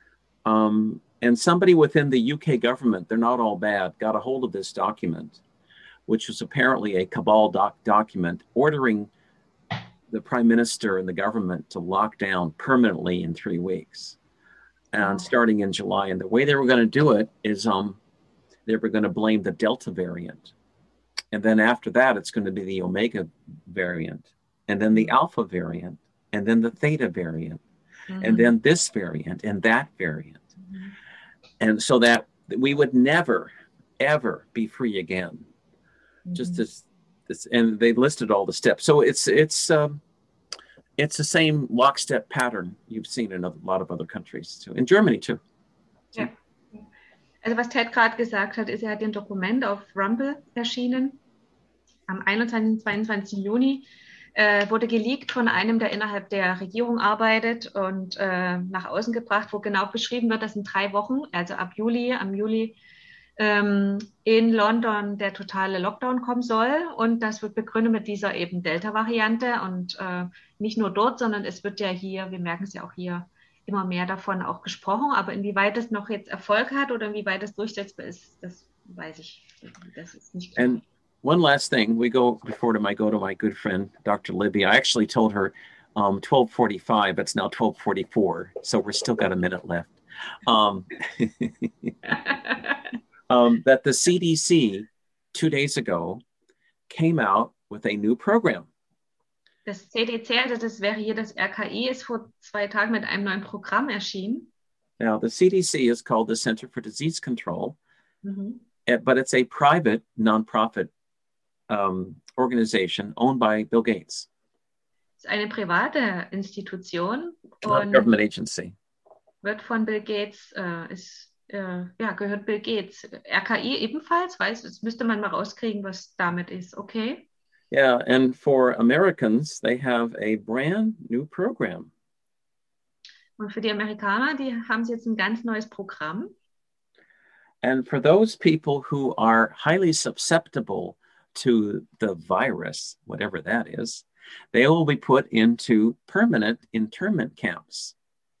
And somebody within the UK government, they're not all bad, got a hold of this document, which was apparently a cabal document ordering the prime minister and the government to lock down permanently in 3 weeks, and starting in July. And the way they were going to do it is they were going to blame the Delta variant. And then after that, it's going to be the Omega variant, and then the Alpha variant, and then the Theta variant, and then this variant and that variant. And so that we would never, ever be free again. Just this, and they listed all the steps. So it's the same lockstep pattern you've seen in a lot of other countries too, in Germany too. Ja. Also was Ted gerade gesagt hat, ist, er hat ein Dokument auf Rumble erschienen. Am 21. und 22. Juni wurde geleakt von einem, der innerhalb der Regierung arbeitet, und nach außen gebracht, wo genau beschrieben wird, dass in 3 Wochen, also am Juli in London der totale Lockdown kommen soll. Und das wird begründet mit dieser eben Delta-Variante. Und nicht nur dort, sondern es wird ja hier, wir merken es ja auch hier, immer mehr davon auch gesprochen. Aber inwieweit es noch jetzt Erfolg hat oder inwieweit es durchsetzbar ist, das weiß ich. Das ist nicht klar. And one last thing, before I go to my good friend, Dr. Libby. I actually told her 12:45, it's now 12:44, so we're still got a minute left. That the CDC 2 days ago came out with a new program. Das CDC, also das wäre hier das RKI, ist vor 2 Tagen mit einem neuen Programm erschienen. Now, the CDC is called the Center for Disease Control, but it's a private nonprofit organization owned by Bill Gates. Es ist eine private Institution Not a government agency. Wird von Bill Gates, gehört Bill Gates. RKI ebenfalls, jetzt müsste man mal rauskriegen, was damit ist, okay? Yeah, and for Americans, they have a brand new program. Und für die Amerikaner, die haben sie jetzt ein ganz neues Programm. And for those people who are highly susceptible to the virus, whatever that is, they will be put into permanent internment camps.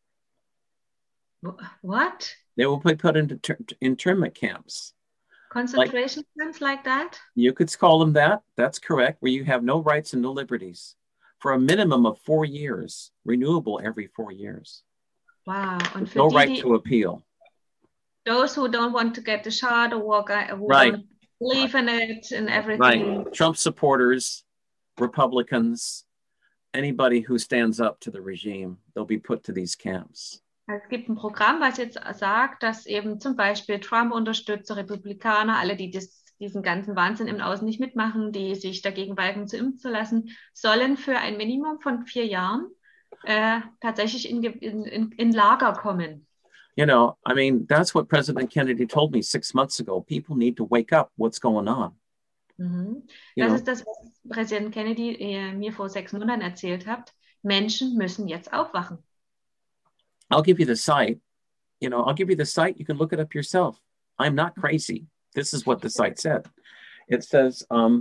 What? They will be put into internment camps. Concentration camps like that? You could call them that. That's correct, where you have no rights and no liberties for a minimum of 4 years, renewable every 4 years. Wow. Und für no die, right to appeal. Those who don't want to get the shot or who right. don't believe in it and everything. Right. Trump supporters, Republicans, anybody who stands up to the regime, they'll be put to these camps. Es gibt ein Programm, was jetzt sagt, dass eben zum Beispiel Trump-Unterstützer, Republikaner, alle, die diesen ganzen Wahnsinn im Außen nicht mitmachen, die sich dagegen weigern, zu impfen zu lassen, sollen für ein Minimum von 4 Jahren tatsächlich in Lager kommen. You know, I mean, that's what President Kennedy told me 6 months ago. People need to wake up. What's going on? Das ist das, was Präsident Kennedy mir vor 6 Monaten erzählt hat. Menschen müssen jetzt aufwachen. I'll give you the site. I'll give you the site. You can look it up yourself. I'm not crazy. This is what the site said. It says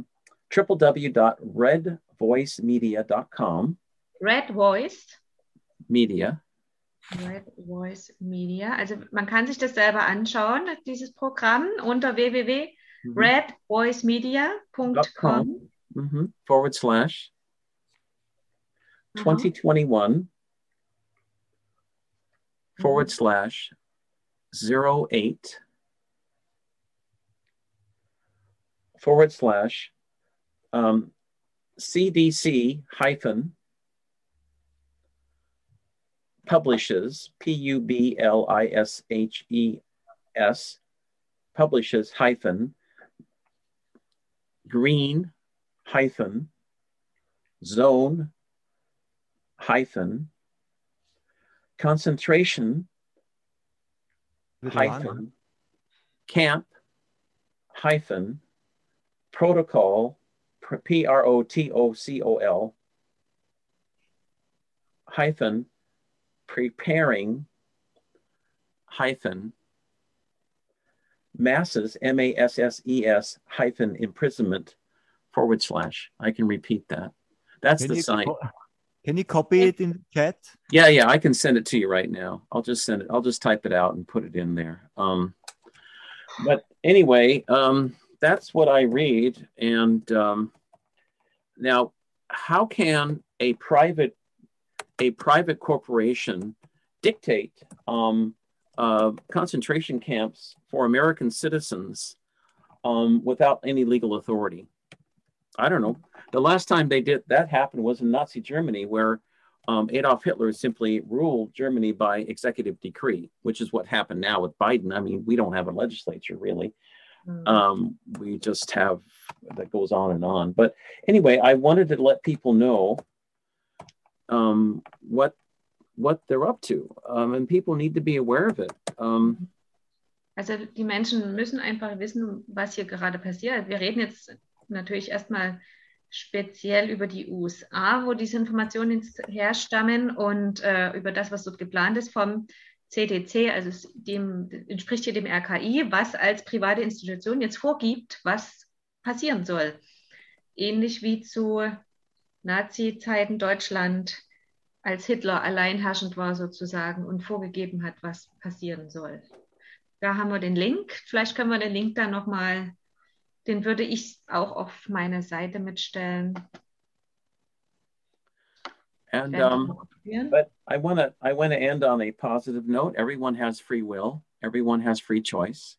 www.redvoicemedia.com. Red Voice Media. Red Voice Media. Also man kann sich das selber anschauen, dieses Programm unter www.redvoicemedia.com /2021 /08 CDC publishes PUBLISHES publishes green zone concentration camp protocol PROTOCOL preparing masses MASSES imprisonment / I can repeat that. That's the site. Can you copy it in the chat? Yeah, I can send it to you right now. I'll just send it. I'll just type it out and put it in there. But anyway, that's what I read. And now, how can a private corporation dictate concentration camps for American citizens without any legal authority? I don't know. The last time that happened was in Nazi Germany, where Adolf Hitler simply ruled Germany by executive decree, which is what happened now with Biden. I mean, we don't have a legislature really. We just have, that goes on and on. But anyway, I wanted to let people know what they're up to. And people need to be aware of it. Also die Menschen müssen einfach wissen, was hier gerade passiert. Wir reden jetzt natürlich erstmal speziell über die USA, wo diese Informationen herstammen und über das, was dort geplant ist vom CDC, also entspricht hier dem RKI, was als private Institution jetzt vorgibt, was passieren soll. Ähnlich wie zu Nazi-Zeiten Deutschland, als Hitler alleinherrschend war sozusagen und vorgegeben hat, was passieren soll. Da haben wir den Link. Vielleicht können wir den Link dann nochmal, den würde ich auch auf meine Seite mitstellen. And but I want to end on a positive note. Everyone has free will. Everyone has free choice.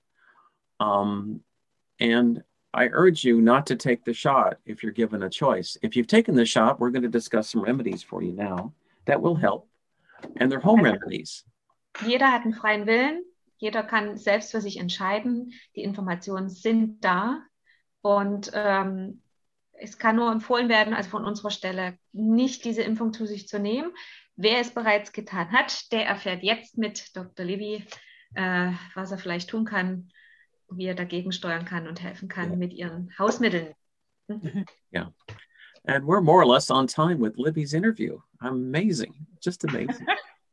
And I urge you not to take the shot if you're given a choice. If you've taken the shot, we're going to discuss some remedies for you now that will help. And they're home remedies. Jeder hat einen freien Willen. Jeder kann selbst für sich entscheiden. Die Informationen sind da. Und es kann nur empfohlen werden, also von unserer Stelle, nicht diese Impfung zu sich zu nehmen. Wer es bereits getan hat, der erfährt jetzt mit Dr. Libby, was er vielleicht tun kann, wie er dagegen steuern kann und helfen kann mit ihren Hausmitteln. Yeah. And we're more or less on time with Libby's interview. Amazing. Just amazing.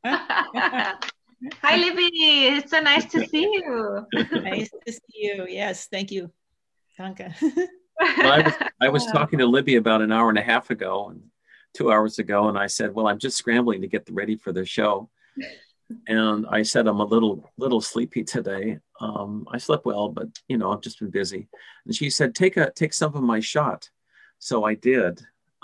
Hi, Libby. It's so nice to see you. Nice to see you. Yes, thank you. Danke. Well, I was talking to Libby about an hour and a half ago and 2 hours ago, and I said, well, I'm just scrambling to get ready for the show. And I said, I'm a little sleepy today. I slept well, but I've just been busy. And she said, take some of my shot. So I did.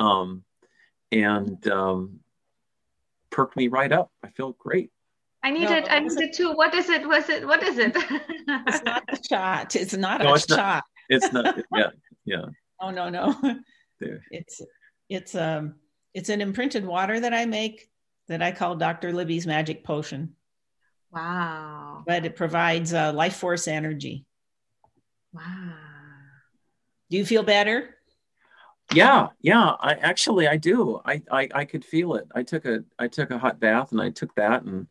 And perked me right up. I feel great. I need it too. What is it? What is it? It's not a shot. It's not a shot. It's not. Yeah. Oh, no. There. It's an imprinted water that I make that I call Dr. Libby's Magic Potion. Wow. But it provides life force energy. Wow. Do you feel better? Yeah. I do. I could feel it. I took a hot bath and I took that and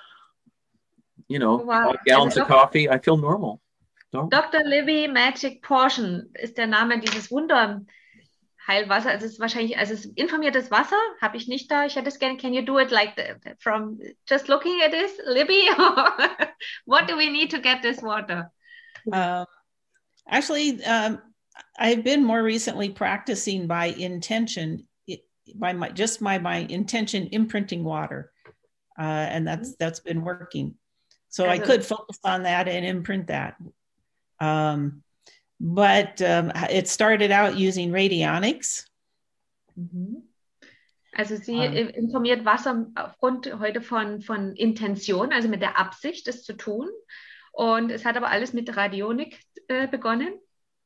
5 gallons of coffee. I feel normal. Dr. Libby Magic Potion ist der Name dieses Wunderheilwasser. Also es ist wahrscheinlich, es ist informiertes Wasser, habe ich nicht da. Ich hätte es gerne. Can you do it like from just looking at this, Libby? What do we need to get this water? Actually, I've been more recently practicing by intention, by my intention imprinting water, and that's been working. So I could focus on that and imprint that. But it started out using radionics. Also sie informiert Wasser aufgrund heute von Intention, also mit der Absicht, es zu tun. Und es hat aber alles mit Radionik begonnen.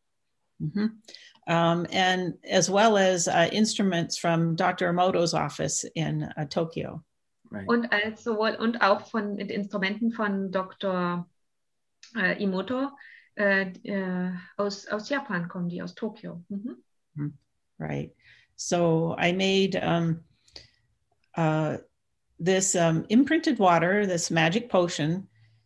And as well as instruments from Dr. Emoto's office in Tokyo. Right. Und auch mit Instrumenten von Dr. Emoto aus Japan kommen die, aus Tokio. Right. So I made this imprinted water, this magic potion,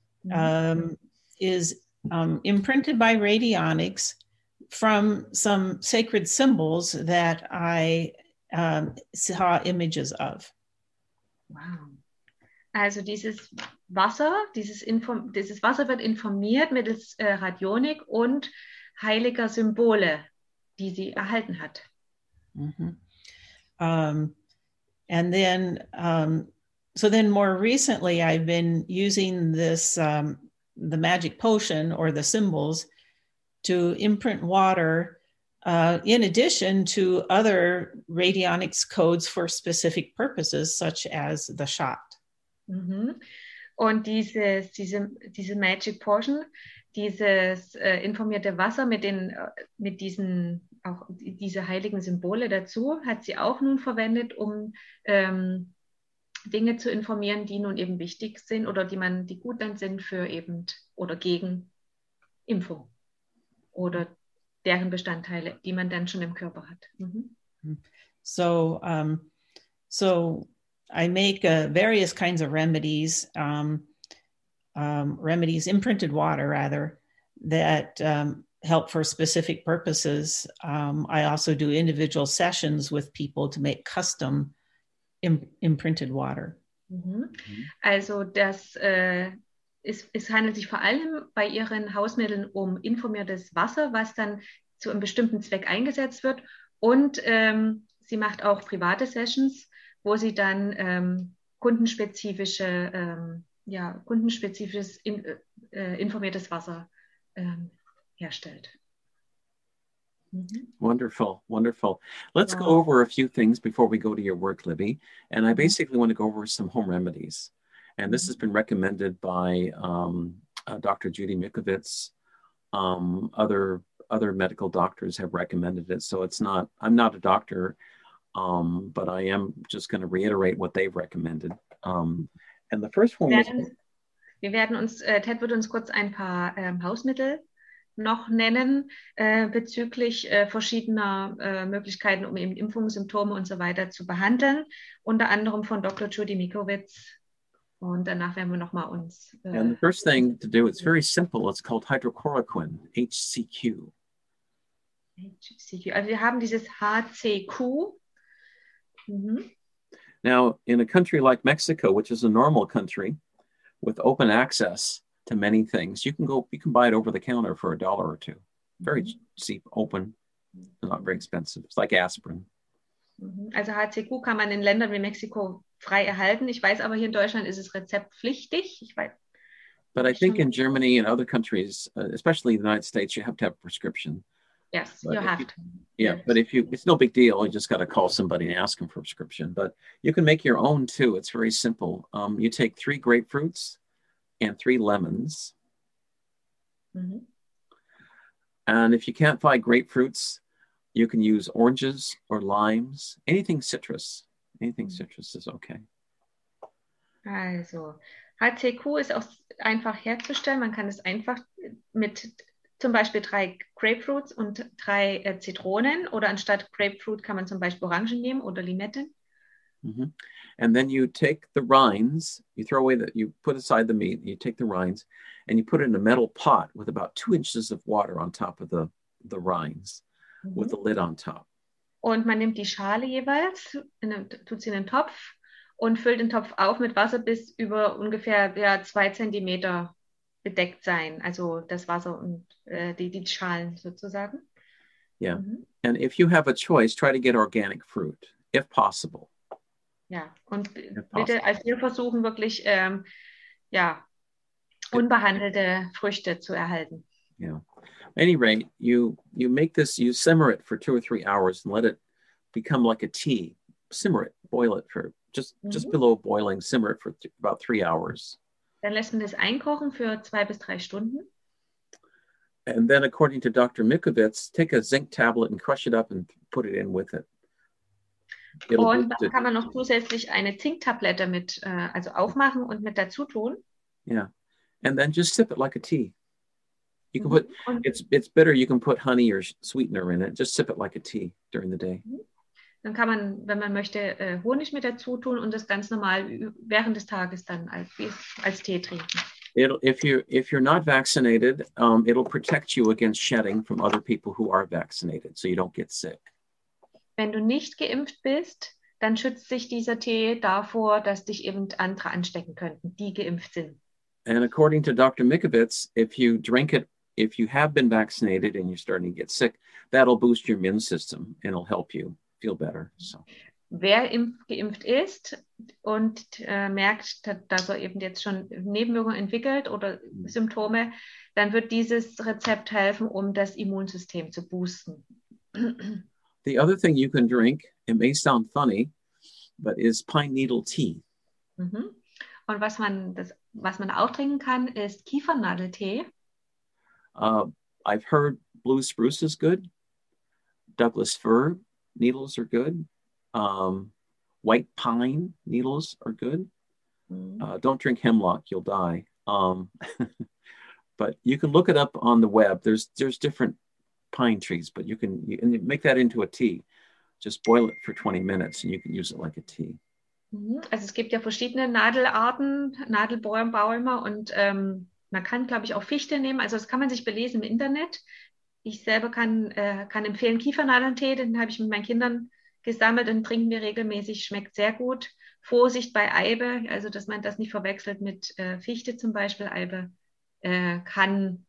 is imprinted by radionics from some sacred symbols that I saw images of. Wow. Also dieses Wasser wird informiert mittels Radionik und heiliger Symbole, die sie erhalten hat. And then, so then more recently, I've been using this, the magic potion or the symbols to imprint water in addition to other radionics codes for specific purposes, such as the shot. Und diese Magic Potion, dieses informierte Wasser mit diese heiligen Symbole dazu, hat sie auch nun verwendet, um Dinge zu informieren, die nun eben wichtig sind oder die gut dann sind für eben oder gegen Impfung oder deren Bestandteile, die man dann schon im Körper hat. So I make various kinds of remedies, imprinted water rather, that help for specific purposes. I also do individual sessions with people to make custom imprinted water. Also es handelt sich vor allem bei Ihren Hausmitteln um informiertes Wasser, was dann zu einem bestimmten Zweck eingesetzt wird. Und sie macht auch private Sessions, wo sie dann kundenspezifisches informiertes Wasser herstellt. Wonderful, wonderful. Let's go over a few things before we go to your work, Libby. And I basically want to go over some home remedies. And this has been recommended by Dr. Judy Mikovits. Other medical doctors have recommended it. So I'm not a doctor, but I am just going to reiterate what they've recommended. And the first one Ted wird uns kurz ein paar Hausmittel noch nennen bezüglich verschiedener Möglichkeiten, um eben Impfungssymptome und so weiter zu behandeln, unter anderem von Dr. Judy Mikovits. Und danach werden wir nochmal uns... And the first thing to do, it's very simple. It's called hydrochloroquine, HCQ. Also wir haben dieses HCQ. Now, in a country like Mexico, which is a normal country with open access to many things, you can buy it over the counter for $1 or $2. Very cheap, open, not very expensive. It's like aspirin. Also HCQ kann man in Ländern wie Mexiko frei erhalten. Ich weiß aber, hier in Deutschland ist es rezeptpflichtig. But I think in Germany and other countries, especially the United States, you have to have a prescription. Yes, you have to. Yeah, but it's no big deal. You just got to call somebody and ask them for a prescription. But you can make your own too. It's very simple. You take 3 grapefruits and 3 lemons. And if you can't find grapefruits, you can use oranges or limes, anything citrus. Anything citrus is okay. Also, HCQ ist auch einfach herzustellen. Man kann es einfach mit zum Beispiel 3 Grapefruits und 3 Zitronen, oder anstatt Grapefruit kann man zum Beispiel Orangen nehmen oder Limetten. And then you take the rinds, you put aside the meat, you take the rinds, and you put it in a metal pot with about 2 inches of water on top of the rinds, with a lid on top. Und man nimmt die Schale jeweils, tut sie in den Topf und füllt den Topf auf mit Wasser bis über ungefähr 2 Zentimeter bedeckt sein. Also das Wasser und die Schalen sozusagen. Yeah. And if you have a choice, try to get organic fruit, if possible. Ja, und bitte, also wir versuchen wirklich, unbehandelte Früchte zu erhalten. Yeah. At any rate, you make this, you simmer it for 2 or 3 hours and let it become like a tea. Simmer it, boil it for just below boiling, simmer it for about 3 hours. Dann lässt man das einkochen für 2 bis 3 Stunden. And then, according to Dr. Mikovits, take a zinc tablet and crush it up and put it in with it. Und dann kann man noch zusätzlich eine Zinktablette also aufmachen und mit dazu tun. Yeah, and then just sip it like a tea. You can put, it's bitter, you can put honey or sweetener in it. Just sip it like a tea during the day. Dann kann man, wenn man möchte, Honig mit dazu tun und das ganz normal während des Tages dann als Tee trinken. If you're not vaccinated, it'll protect you against shedding from other people who are vaccinated, so you don't get sick. Wenn du nicht geimpft bist, dann schützt sich dieser Tee davor, dass dich eben andere anstecken könnten, die geimpft sind. And according to Dr. Mikovits, if you drink it, if you have been vaccinated and you're starting to get sick, that'll boost your immune system and it'll help you feel better. So. Wer geimpft ist und merkt, dass er eben jetzt schon Nebenwirkungen entwickelt oder Symptome, dann wird dieses Rezept helfen, um das Immunsystem zu boosten. The other thing you can drink, it may sound funny, but is pine needle tea. Und was man auch trinken kann, ist Kiefernadeltee. I've heard blue spruce is good. Douglas fir needles are good. White pine needles are good. Don't drink hemlock, you'll die. But you can look it up on the web. There's different pine trees, but you can make that into a tea. Just boil it for 20 minutes and you can use it like a tea. Also es gibt ja verschiedene Nadelarten, Nadelbäume und man kann, glaube ich, auch Fichte nehmen. Also das kann man sich belesen im Internet. Ich selber kann empfehlen Kiefernadeltee, den habe ich mit meinen Kindern gesammelt und trinken wir regelmäßig, schmeckt sehr gut. Vorsicht bei Eibe, also dass man das nicht verwechselt mit Fichte zum Beispiel. Eibe kann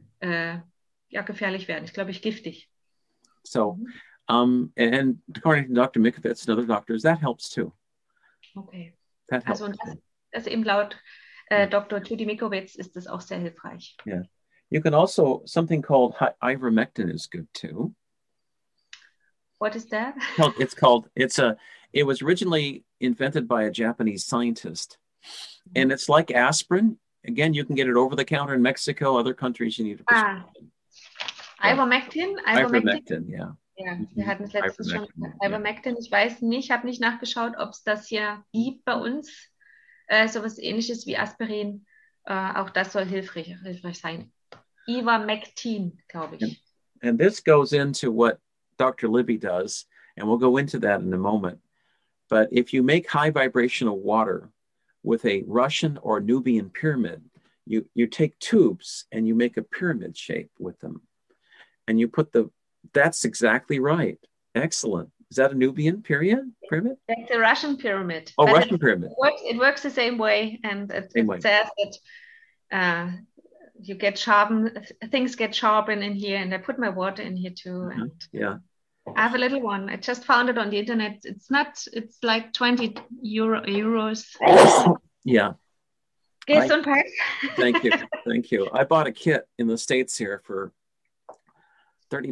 ja gefährlich werden. Ist, glaube ich, giftig. So, and according to Dr. Mikovits and other doctors, that helps too. Okay. That helps. Also das eben laut Dr. Judy Mikovits ist das auch sehr hilfreich. Yeah. You can also, something called ivermectin is good too. What is that? It was originally invented by a Japanese scientist, and it's like aspirin. Again, you can get it over the counter in Mexico. Other countries, you need to prescribe. Ivermectin? Ivermectin, yeah. Ja, wir hatten es letztens schon. Ivermectin, ich weiß nicht, ich habe nicht nachgeschaut, ob es das hier gibt bei uns. Sowas ähnliches wie Aspirin. Auch das soll hilfreich sein. Ivermectin, glaube ich. And this goes into what Dr. Libby does, and we'll go into that in a moment. But if you make high vibrational water with a Russian or Nubian pyramid, you take tubes and you make a pyramid shape with them. And you put that's exactly right. Excellent. Is that a Nubian pyramid? That's a Russian pyramid. Oh, Russian pyramid. It works the same way. And it says that you get things get sharpened in here. And I put my water in here too. And yeah. I have a little one. I just found it on the internet. It's like 20 euros. Yeah. Gesundheit. Thank you. Thank you. I bought a kit in the States here for $30,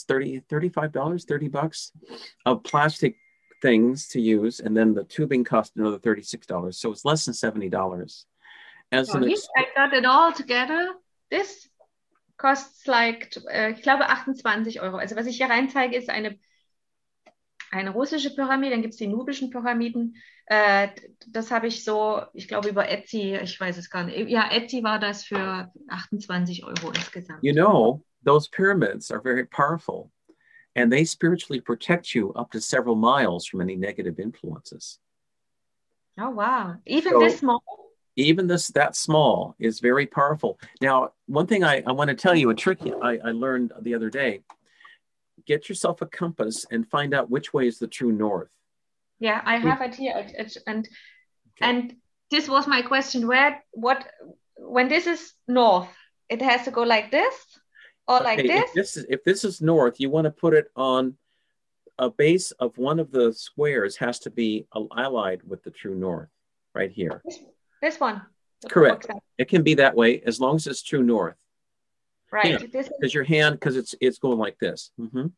$35, $30 of plastic things to use. And then the tubing cost another $36. So it's less than $70. I got it all together. This costs like, ich glaube, 28 Euro. Also was ich hier reinzeige, ist eine russische Pyramide, dann gibt es die nubischen Pyramiden. Das habe ich so, ich glaube, über Etsy, ich weiß es gar nicht. Ja, Etsy war das für 28 Euro insgesamt. You know, those pyramids are very powerful, and they spiritually protect you up to several miles from any negative influences. Oh, wow. Even this small? Even that small is very powerful. Now, one thing I want to tell you, a trick I learned the other day, get yourself a compass and find out which way is the true north. Yeah, I have it here. And this was my question. When this is north, it has to go like this or like this? If this is north, you want to put it on a base of one of the squares has to be allied with the true north right here. This one. Correct. It can be that way as long as it's true north. Right. Because your hand, because it's going like this. Mm-hmm.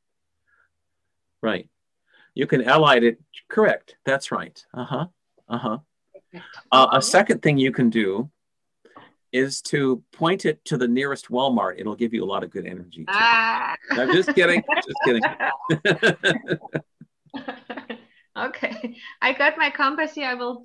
Right. You can ally it. Correct. That's right. A second thing you can do is to point it to the nearest Walmart. It'll give you a lot of good energy. I'm just kidding. Just kidding. Okay, I got my compass here. I will.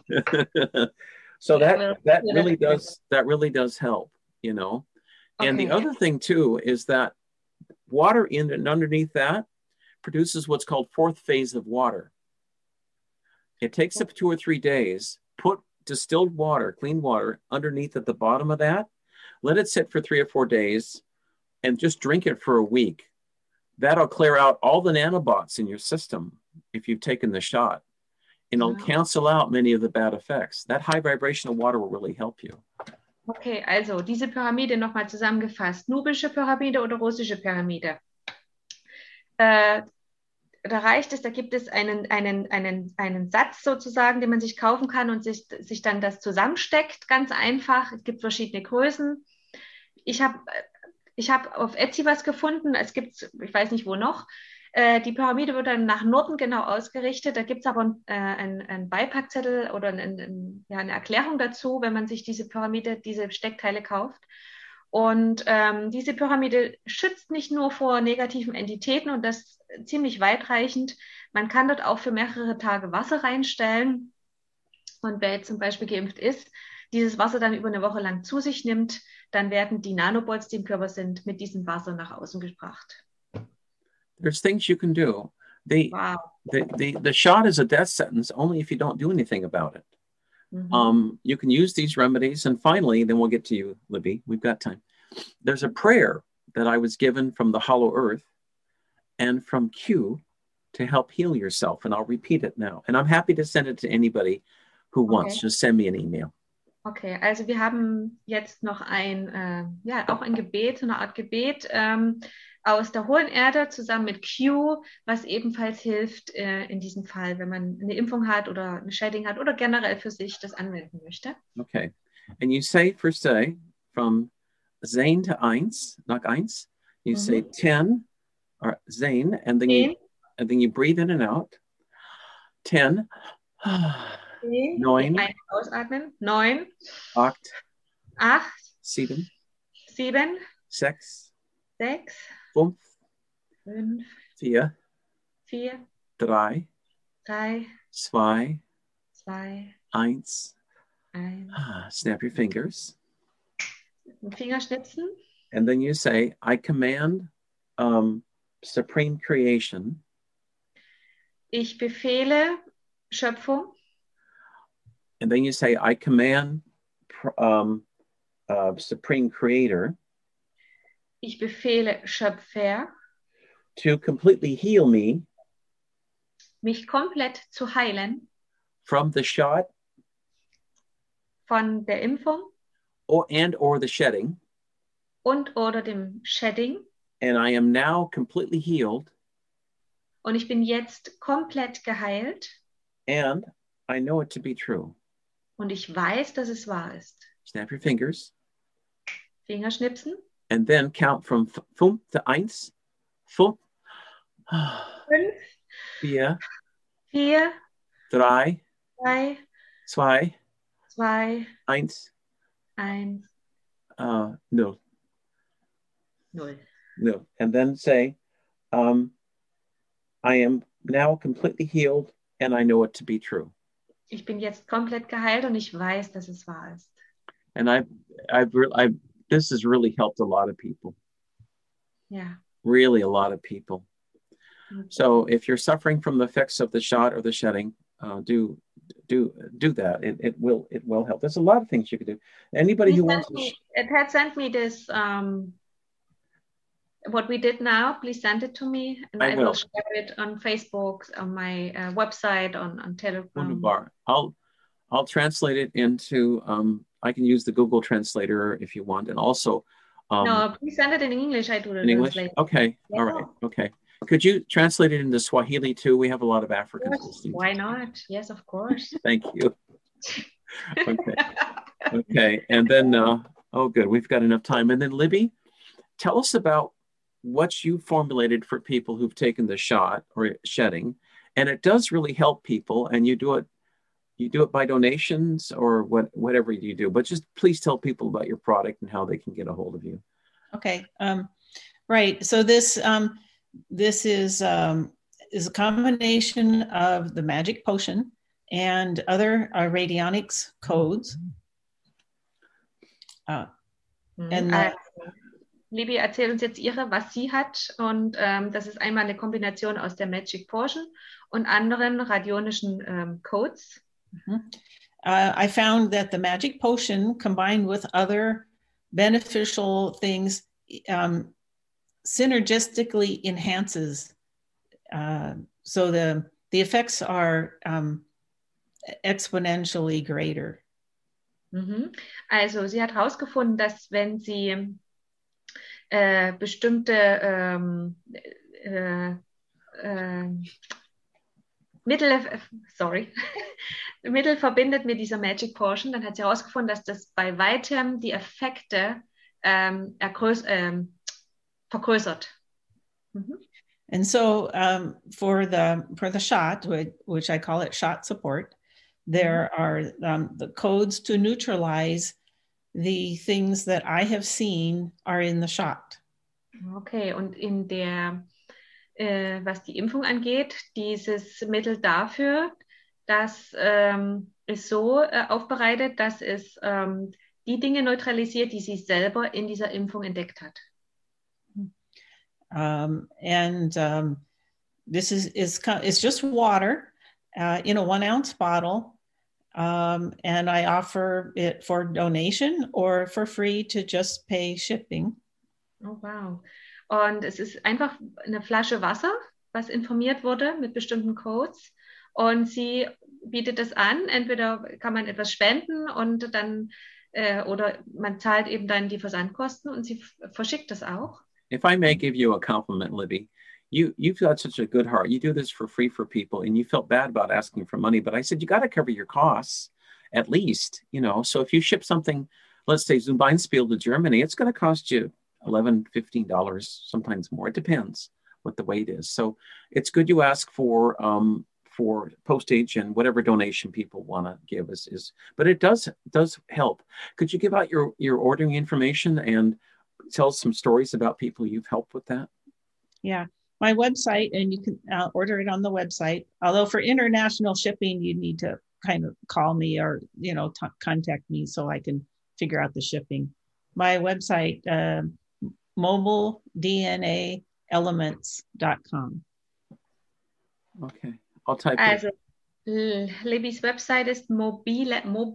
So that really does help, you know. And the other thing too is that water in and underneath that produces what's called fourth phase of water. It takes up 2 or 3 days. Put distilled water, clean water, underneath at the bottom of that. Let it sit for 3 or 4 days, and just drink it for a week. That'll clear out all the nanobots in your system if you've taken the shot. And it'll cancel out many of the bad effects. That high vibrational water will really help you. Okay, also diese Pyramide nochmal zusammengefasst. Nubische Pyramide oder russische Pyramide? Da reicht es, da gibt es einen Satz sozusagen, den man sich kaufen kann und sich dann das zusammensteckt, ganz einfach. Es gibt verschiedene Größen. Ich habe auf Etsy was gefunden, es gibt, ich weiß nicht wo noch, die Pyramide wird dann nach Norden genau ausgerichtet, da gibt es aber einen Beipackzettel oder eine Erklärung dazu, wenn man sich diese Steckteile kauft. Und diese Pyramide schützt nicht nur vor negativen Entitäten und das ziemlich weitreichend. Man kann dort auch für mehrere Tage Wasser reinstellen. Und wer jetzt zum Beispiel geimpft ist, dieses Wasser dann über eine Woche lang zu sich nimmt, dann werden die Nanobots, die im Körper sind, mit diesem Wasser nach außen gebracht. There's things you can do. The shot is a death sentence only if you don't do anything about it. Mm-hmm. You can use these remedies. And finally, then we'll get to you, Libby. We've got time. There's a prayer that I was given from the Hollow Earth and from Q to help heal yourself. And I'll repeat it now. And I'm happy to send it to anybody who wants. Just send me an email. Okay, also wir haben jetzt noch auch ein Gebet, so eine Art Gebet aus der hohen Erde zusammen mit Q, was ebenfalls hilft in diesem Fall, wenn man eine Impfung hat oder eine Shedding hat oder generell für sich das anwenden möchte. Okay, and you say from Zane to Eins, nach Eins, you say 10 or Zane, and then you breathe in and out. 10. 9. Ausatmen. 9. 8. 8. 7. 7. 6. 6. 5. 5. 4. 4. 3. 3. 2. 2. 1. 1. Snap your fingers. Fingerschnipsen. And then you say, I command supreme creation. Ich befehle Schöpfung. And then you say, I command supreme creator. Ich befehle Schöpfer. To completely heal me. Mich komplett zu heilen. From the shot. Von der Impfung. Or the shedding. Und oder dem Shedding. And I am now completely healed. Und ich bin jetzt komplett geheilt. And I know it to be true. Und ich weiß, dass es wahr ist. Snap your fingers. Fingerschnipsen. And then count from 5 to 1. 5. 5. 4. 4. 3. 3. 2. 2. 1. 1. 0. 0. No. And then say, I am now completely healed and I know it to be true. Ich bin jetzt komplett geheilt und ich weiß, dass es wahr ist. And this has really helped a lot of people. Yeah. Really a lot of people. Mm-hmm. So if you're suffering from the effects of the shot or the shedding, do that. It will help. There's a lot of things you can do. Anybody who wants to... It had sent me this... what we did now, please send it to me and I will share it on Facebook, on my website, on Telegram. Wunderbar. I'll translate it into, I can use the Google Translator if you want. And also... no, please send it in English. I do the translation. Okay, yeah. All right, okay. Could you translate it into Swahili too? We have a lot of Africans listening. Why not? Yes, of course. Thank you. Okay. Okay, and then, good, we've got enough time. And then Libby, tell us about what you formulated for people who've taken the shot or shedding, and it does really help people. And you do it by donations or whatever you do. But just please tell people about your product and how they can get a hold of you. Okay, right. So this is a combination of the magic potion and other radionics codes. Libby erzählt uns jetzt was sie hat. Und das ist einmal eine Kombination aus der Magic Potion und anderen radionischen Codes. I found that the Magic Potion combined with other beneficial things synergistically enhances. So the effects are exponentially greater. Also sie hat herausgefunden, dass wenn sie bestimmte Mittel verbindet mit dieser Magic Potion, dann hat sie herausgefunden, dass das bei weitem die Effekte vergrößert. And so for the shot, which I call it shot support, there are the codes to neutralize the things that I have seen are in the shot. Okay, und in der, was die Impfung angeht, dieses Mittel dafür, das ist so aufbereitet, dass es die Dinge neutralisiert, die sie selber in dieser Impfung entdeckt hat. This is just water in a 1 ounce bottle. And I offer it for donation or for free to just pay shipping. Oh, wow. Und es ist einfach eine Flasche Wasser was informiert wurde mit bestimmten Codes. Und sie bietet das an. Entweder kann man etwas spenden und dann oder man zahlt eben dann die Versandkosten und sie verschickt das auch. If I may give you a compliment, Libby, you've got such a good heart. You do this for free for people, and you felt bad about asking for money. But I said, you got to cover your costs at least, you know. So if you ship something, let's say zum Beispiel to Germany, it's going to cost you $11, $15, sometimes more. It depends what the weight is. So it's good you ask for postage and whatever donation people want to give is, but it does help. Could you give out your ordering information and tell some stories about people you've helped with that? Yeah, my website, and you can order it on the website. Although for international shipping, you need to kind of call me or, you know, contact me so I can figure out the shipping. My website, mobilednaelements.com. Okay, I'll type also, Libbys Website ist mobile,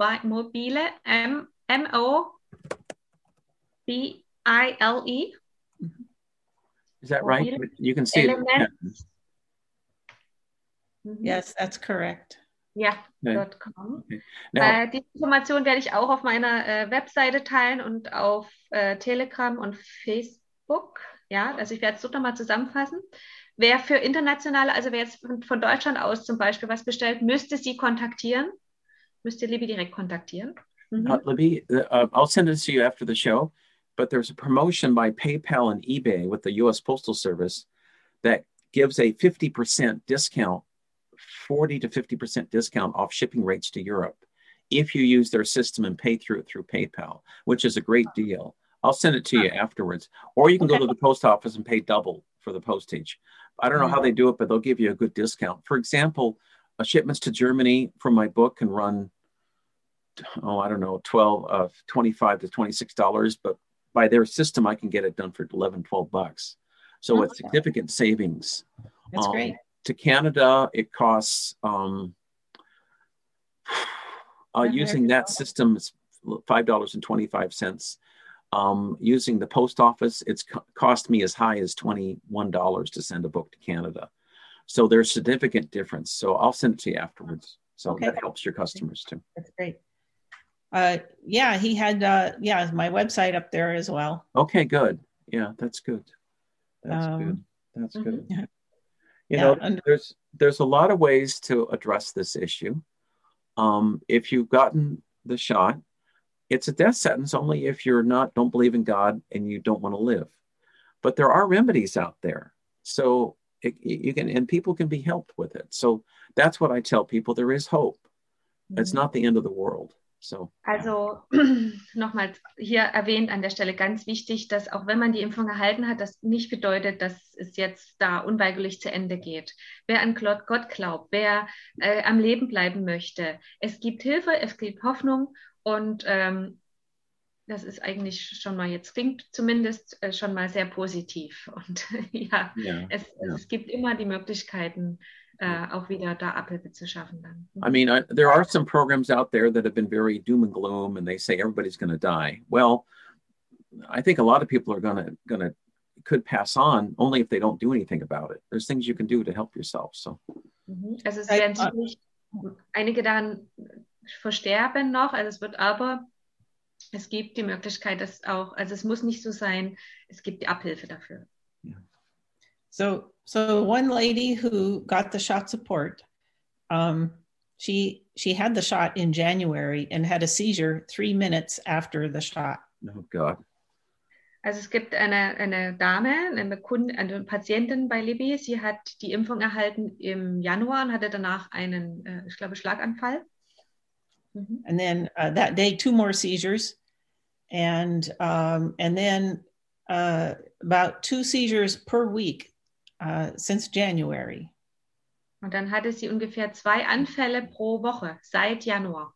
M-O-B-I-L-E. Is that right? You can see Elements. it. Yes, that's correct. Ja, okay. .com. Okay. Now, Die Information werde ich auch auf meiner Webseite teilen und auf Telegram und Facebook. Ja, also ich werde es dort nochmal zusammenfassen. Wer für internationale, also wer jetzt von Deutschland aus zum Beispiel was bestellt, müsste sie kontaktieren. Müsste Libby direkt kontaktieren. Libby, I'll send it to you after the show, but there's a promotion by PayPal and eBay with the U.S. Postal Service that gives a 50% discount, 40 to 50% discount off shipping rates to Europe if you use their system and pay through PayPal, which is a great deal. I'll send it to you afterwards. Or you can go to the post office and pay double for the postage. I don't know how they do it, but they'll give you a good discount. For example, shipments to Germany from my book can run, $25 to $26, but by their system, I can get it done for $11, $12. So it's significant savings. That's great. To Canada, it costs, using that system, it's $5.25. Using the post office, it's cost me as high as $21 to send a book to Canada. So there's significant difference. So I'll send it to you afterwards. So that helps your customers too. That's great. Yeah, he had my website up there as well. Okay, good. Yeah, that's good. That's good. That's good. Yeah. You know, there's a lot of ways to address this issue. If you've gotten the shot, it's a death sentence only if you don't believe in God and you don't want to live. But there are remedies out there. So you can, and people can be helped with it. So that's what I tell people. There is hope. It's not the end of the world. So. Also nochmals hier erwähnt an der Stelle ganz wichtig, dass auch wenn man die Impfung erhalten hat, das nicht bedeutet, dass es jetzt da unweigerlich zu Ende geht. Wer an Gott glaubt, wer am Leben bleiben möchte, es gibt Hilfe, es gibt Hoffnung. Und das ist eigentlich schon mal, jetzt klingt zumindest schon mal sehr positiv. Und es gibt immer die Möglichkeiten, auch wieder da Abhilfe zu schaffen dann. I mean, there are some programs out there that have been very doom and gloom, and they say everybody's going to die. Well, I think a lot of people are could pass on only if they don't do anything about it. There's things you can do to help yourself. So. Also es werden sicherlich einige daran versterben noch, also es gibt die Möglichkeit, dass auch, also es muss nicht so sein, es gibt die Abhilfe dafür. Yeah. So one lady who got the shot support, she had the shot in January and had a seizure 3 minutes after the shot. Oh God. Also es gibt eine Dame, eine Patientin bei Libby, sie hat die Impfung erhalten im Januar und hatte danach einen, ich glaube, Schlaganfall. And then that day, 2 more seizures, and then about 2 seizures per week since January. Und dann hatte sie ungefähr 2 Anfälle pro Woche seit Januar.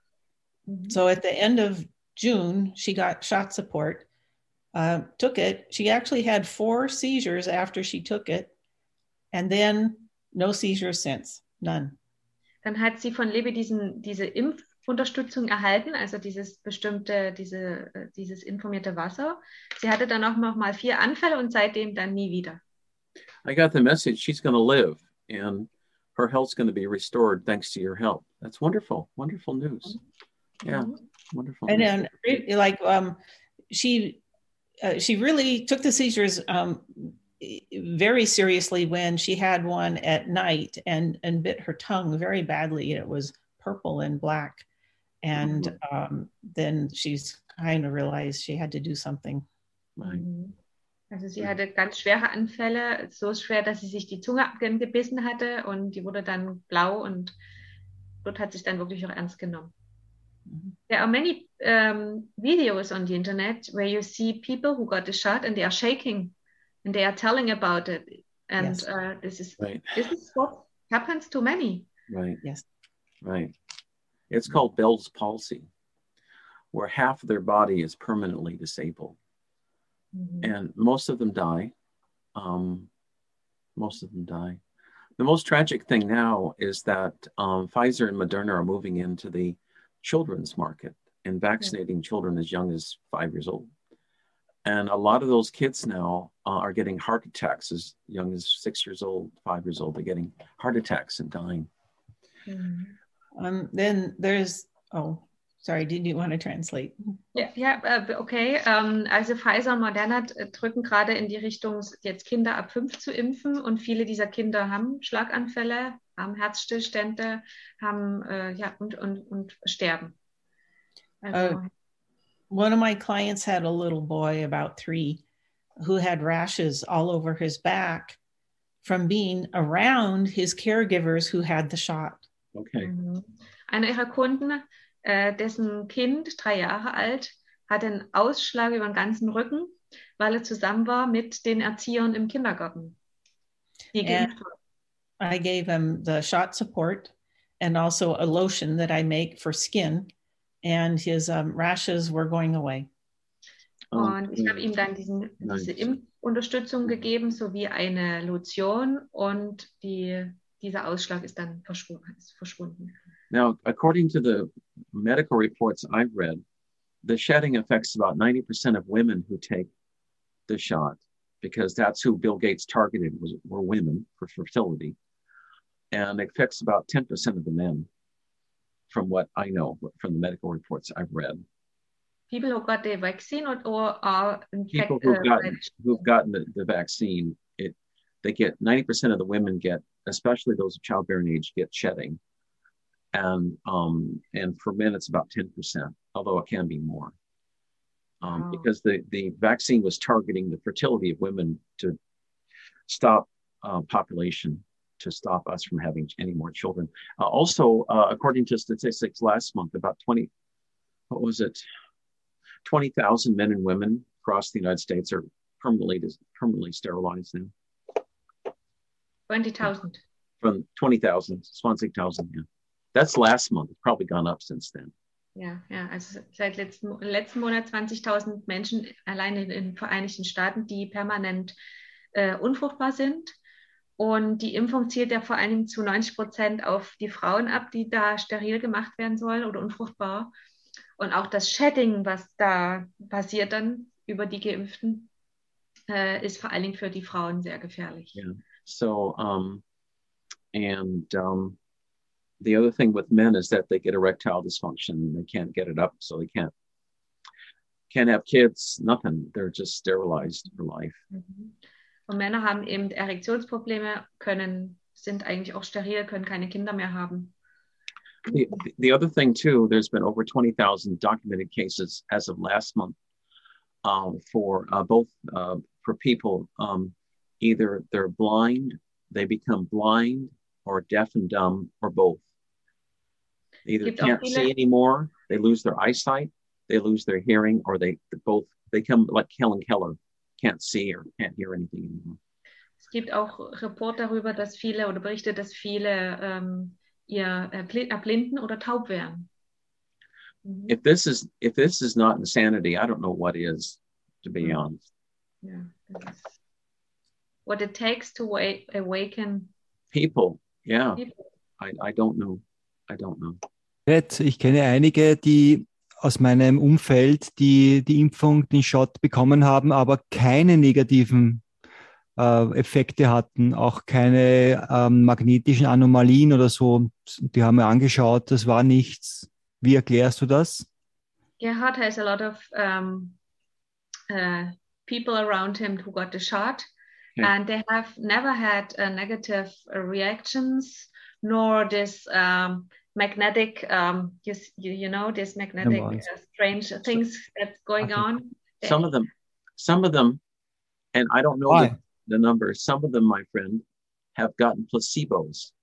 So at the end of June, she got shot support, took it. She actually had 4 seizures after she took it, and then no seizures since, none. Dann hat sie von Libby diese Impfunterstützung erhalten, also dieses informierte Wasser. Sie hatte dann auch noch mal 4 Anfälle und seitdem dann nie wieder. I got the message she's going to live and her health's going to be restored thanks to your help. That's wonderful. Wonderful news. Yeah, wonderful. And then, like, she really took the seizures very seriously when she had one at night and bit her tongue very badly. It was purple and black. And then she's kind of realized she had to do something. Right. Also sie hatte ganz schwere Anfälle, so schwer, dass sie sich die Zunge abgebissen hatte und die wurde dann blau und dort hat sich dann wirklich auch ernst genommen. There are many videos on the internet where you see people who got the shot and they are shaking and they are telling about it. And this is what happens to many. Right. Yes. Right. It's called Bell's palsy, where half of their body is permanently disabled. And most of them die. Most of them die. The most tragic thing now is that Pfizer and Moderna are moving into the children's market and vaccinating children as young as 5 years old. And a lot of those kids now are getting heart attacks as young as 6 years old, 5 years old. They're getting heart attacks and dying. Then there's, sorry, did you want to translate? Okay. Also Pfizer und Moderna drücken gerade in die Richtung, jetzt Kinder ab 5 zu impfen und viele dieser Kinder haben Schlaganfälle, haben Herzstillstände, haben und sterben. Also, one of my clients had a little boy about 3 who had rashes all over his back from being around his caregivers who had the shot. Okay. Einer ihrer Kunden, dessen Kind, 3 Jahre alt, hatte einen Ausschlag über den ganzen Rücken, weil er zusammen war mit den Erziehern im Kindergarten. Die geimpft haben. I gave him the shot support and also a lotion that I make for skin, and his rashes were going away. Und ich habe ihm dann diese Impfunterstützung gegeben, sowie eine Lotion und dieser Ausschlag ist dann verschwunden. Now, according to the medical reports I've read, the shedding affects about 90% of women who take the shot, because that's who Bill Gates targeted were women for fertility. And it affects about 10% of the men, from what I know, from the medical reports I've read. People who got the vaccine or are people who've gotten the vaccine, they get 90% of the women get, especially those of childbearing age, get shedding. And for men, it's about 10%, although it can be more. Because the vaccine was targeting the fertility of women to stop population, to stop us from having any more children. Also, according to statistics last month, about 20,000 men and women across the United States are permanently sterilized now. 20,000. From 20,000, 20,000, yeah. That's last month. It's probably gone up since then. Ja, also seit letzten Monat 20.000 Menschen allein in den Vereinigten Staaten, die permanent unfruchtbar sind. Und die Impfung zielt ja vor allen Dingen zu 90% auf die Frauen ab, die da steril gemacht werden sollen oder unfruchtbar. Und auch das Shedding, was da passiert dann über die Geimpften, ist vor allen Dingen für die Frauen sehr gefährlich. Yeah. So, the other thing with men is that they get erectile dysfunction. They can't get it up, so they can't have kids, nothing. They're just sterilized for life. Und Männer haben eben Erektionsprobleme, sind eigentlich auch steril, können keine Kinder mehr haben. The other thing too, there's been over 20,000 documented cases as of last month for people, either they're blind, they become blind, or deaf and dumb, or both. They either can't see anymore, they lose their eyesight, they lose their hearing, or they become like Helen Keller, can't see or can't hear anything anymore. Es gibt auch Reporte darüber, dass viele oder Berichte, dass viele erblinden oder taub werden. If this is not insanity, I don't know what is, to be honest. Yeah, what it takes to awaken people. Yeah, I don't know. Ich kenne einige, die aus meinem Umfeld, die Impfung, den Shot bekommen haben, aber keine negativen Effekte hatten, auch keine magnetischen Anomalien oder so. Die haben wir angeschaut, das war nichts. Wie erklärst du das? Gerhard has a lot of people around him who got the shot, and they have never had negative reactions, nor this magnetic, you know, this magnetic strange things that's going on. Some of them, and I don't know the numbers. Some of them, my friend, have gotten placebos.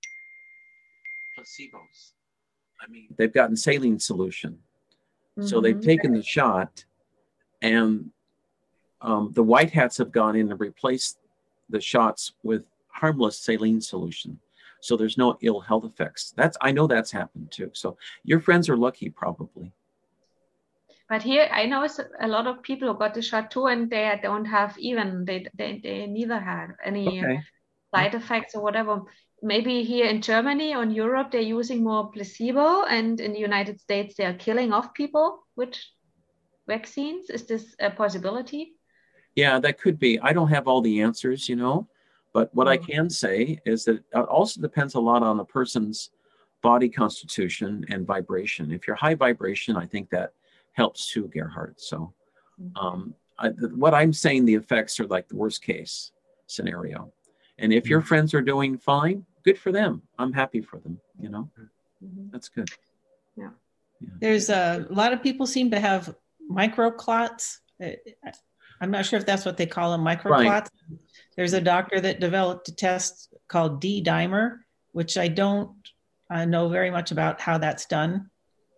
I mean, they've gotten saline solution. So they've taken the shot, and the white hats have gone in and replaced the shots with harmless saline solution. So there's no ill health effects. I know that's happened too. So your friends are lucky, probably. But here I know a lot of people who got the shot too, and they don't have they neither had any side effects or whatever. Maybe here in Germany or in Europe they're using more placebo, and in the United States they are killing off people with vaccines. Is this a possibility? Yeah, that could be. I don't have all the answers, you know, but what I can say is that it also depends a lot on a person's body constitution and vibration. If you're high vibration, I think that helps too, Gerhard. So what I'm saying, the effects are like the worst case scenario. And if your friends are doing fine, good for them. I'm happy for them, you know. That's good. Yeah. There's a lot of people seem to have microclots. I'm not sure if that's what they call them, microclots. Right. There's a doctor that developed a test called D-dimer, which I don't know very much about how that's done.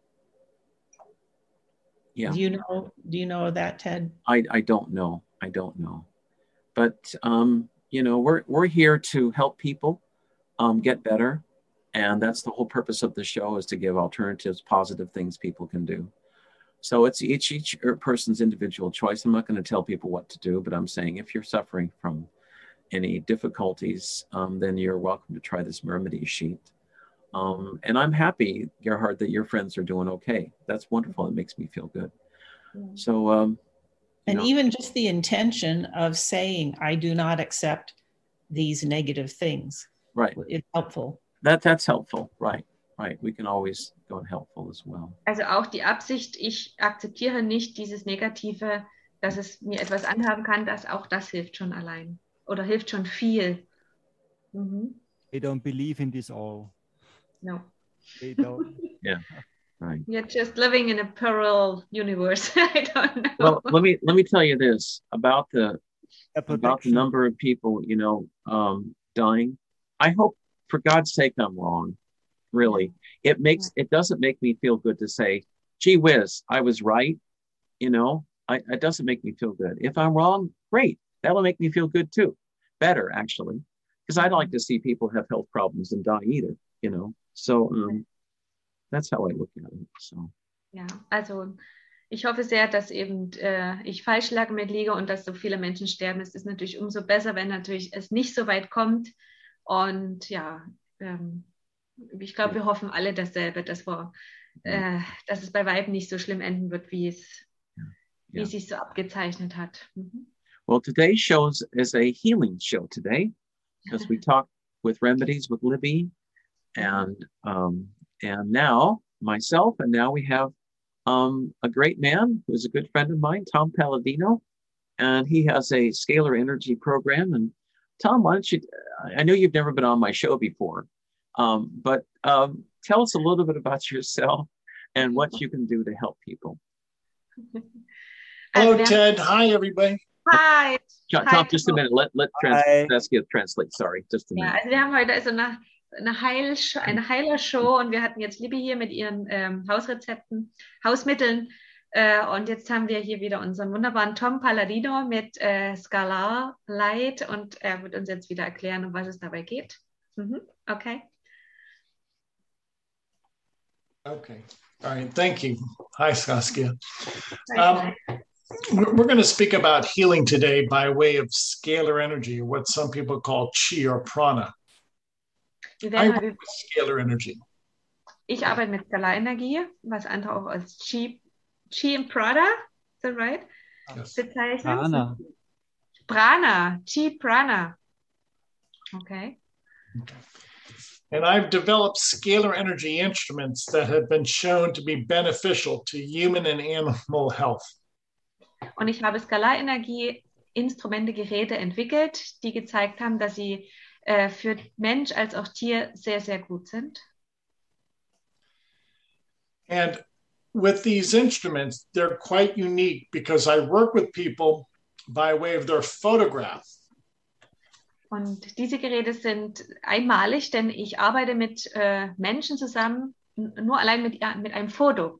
Yeah. Do you know of that, Ted? I don't know. But you know, we're here to help people get better. And that's the whole purpose of the show, is to give alternatives, positive things people can do. So it's each person's individual choice. I'm not going to tell people what to do, but I'm saying if you're suffering from any difficulties, then you're welcome to try this remedy sheet. And I'm happy, Gerhard, that your friends are doing okay. That's wonderful. It makes me feel good. So, even just the intention of saying, I do not accept these negative things. Right. It's helpful. That's helpful. Right. We can always go and helpful as well. Also auch die Absicht, ich akzeptiere nicht dieses Negative, dass es mir etwas anhaben kann, auch das hilft schon allein. Oder hilft schon viel. They don't believe in this all. No. They don't. Yeah. Right. You're just living in a parallel universe. I don't know. Well, let me tell you this about the number of people, you know, dying. I hope, for God's sake, I'm wrong. Really, it doesn't make me feel good to say, gee whiz, I was right. You know, it doesn't make me feel good. If I'm wrong, great. That'll make me feel good too. Better, actually, because I don't like to see people have health problems and die either, you know. So that's how I look at it. So. Ja, also ich hoffe sehr, dass eben ich falsch damit liege und dass so viele Menschen sterben. Es ist natürlich umso besser, wenn natürlich es nicht so weit kommt. Und ja, ich glaube, wir hoffen alle dasselbe, dass es bei Weib nicht so schlimm enden wird, wie es sich so abgezeichnet hat. Well, today's show is a healing show today, because we talked with remedies with Libby, and now myself, and now we have a great man who's a good friend of mine, Tom Palladino, and he has a scalar energy program. And Tom, why don't you? I know you've never been on my show before. But tell us a little bit about yourself and what you can do to help people. Hello, Ted. Hi, everybody. Hi. Tom, just a minute. Let Saskia translate. Sorry, just a minute. Ja, also wir haben heute eine Heilershow, und wir hatten jetzt Libby hier mit ihren Hausrezepten, Hausmitteln. Und jetzt haben wir hier wieder unseren wunderbaren Tom Palladino mit Scalar Light, und er wird uns jetzt wieder erklären, um was es dabei geht. Okay. Okay. All right. Thank you. Hi, Saskia. We're going to speak about healing today by way of scalar energy, what some people call chi or prana. I work with scalar energy. Ich arbeite mit Skalarenergie, was andere auch als Chi and Prana, is that right? Yes. Bezeichnen. Prana, Chi Prana. Okay. And I've developed scalar energy instruments that have been shown to be beneficial to human and animal health. Und ich habe Skalarenergie-Instrumente, Geräte entwickelt, die gezeigt haben, dass sie für Mensch als auch Tier sehr, sehr gut sind. And with these instruments, they're quite unique because I work with people by way of their photograph. Und diese Geräte sind einmalig, denn ich arbeite mit Menschen zusammen, nur allein mit einem Foto.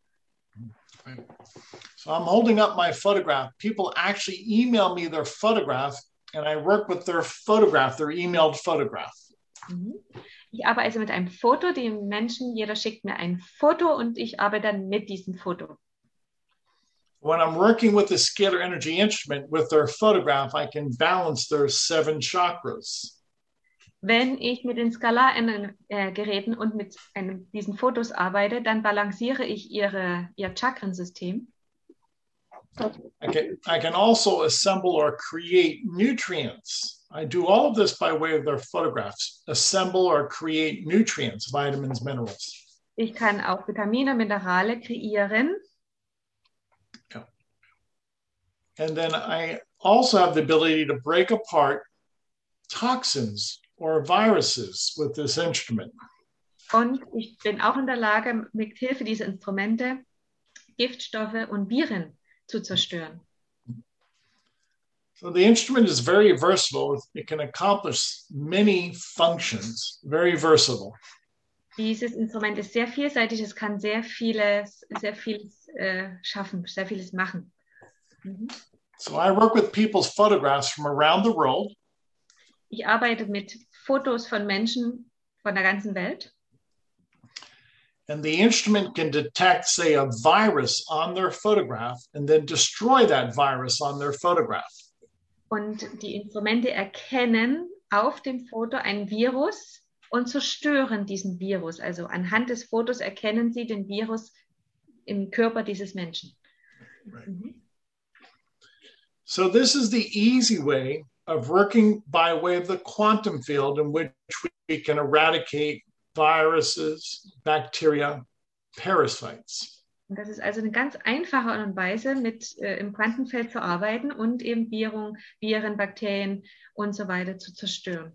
So I'm holding up my photograph. People actually email me their photograph, and I work with their photograph, their emailed photograph. Ich arbeite also mit einem Foto, die Menschen, jeder schickt mir ein Foto und ich arbeite dann mit diesem Foto. When I'm working with the scalar energy instrument with their photograph, I can balance their 7 chakras. Wenn ich mit den Skalargeräten und mit diesen Fotos arbeite, dann balanciere ich ihr Chakrensystem. I can also assemble or create nutrients. I do all of this by way of their photographs. Assemble or create nutrients, vitamins, minerals. Ich kann auch Vitamine, Minerale kreieren. Yeah. And then I also have the ability to break apart toxins or viruses with this instrument. Und ich bin auch in der Lage, mit Hilfe dieser Instrumente Giftstoffe und Viren zu zerstören. So the instrument is very versatile. It can accomplish many functions, very versatile. Dieses Instrument ist sehr vielseitig, es kann sehr vieles schaffen, sehr vieles machen. So I work with people's photographs from around the world. Ich arbeite mit Fotos von Menschen von der ganzen Welt. And the instrument can detect, say, a virus on their photograph and then destroy that virus on their photograph. Und die Instrumente erkennen auf dem Foto ein Virus und zerstören diesen Virus. Also anhand des Fotos erkennen sie den Virus im Körper dieses Menschen. Right. So this is the easy way of working by way of the quantum field in which we can eradicate viruses, bacteria, parasites. Und das ist also eine ganz einfache Art und Weise, im Quantenfeld zu arbeiten und eben Viren, Bakterien und so weiter zu zerstören.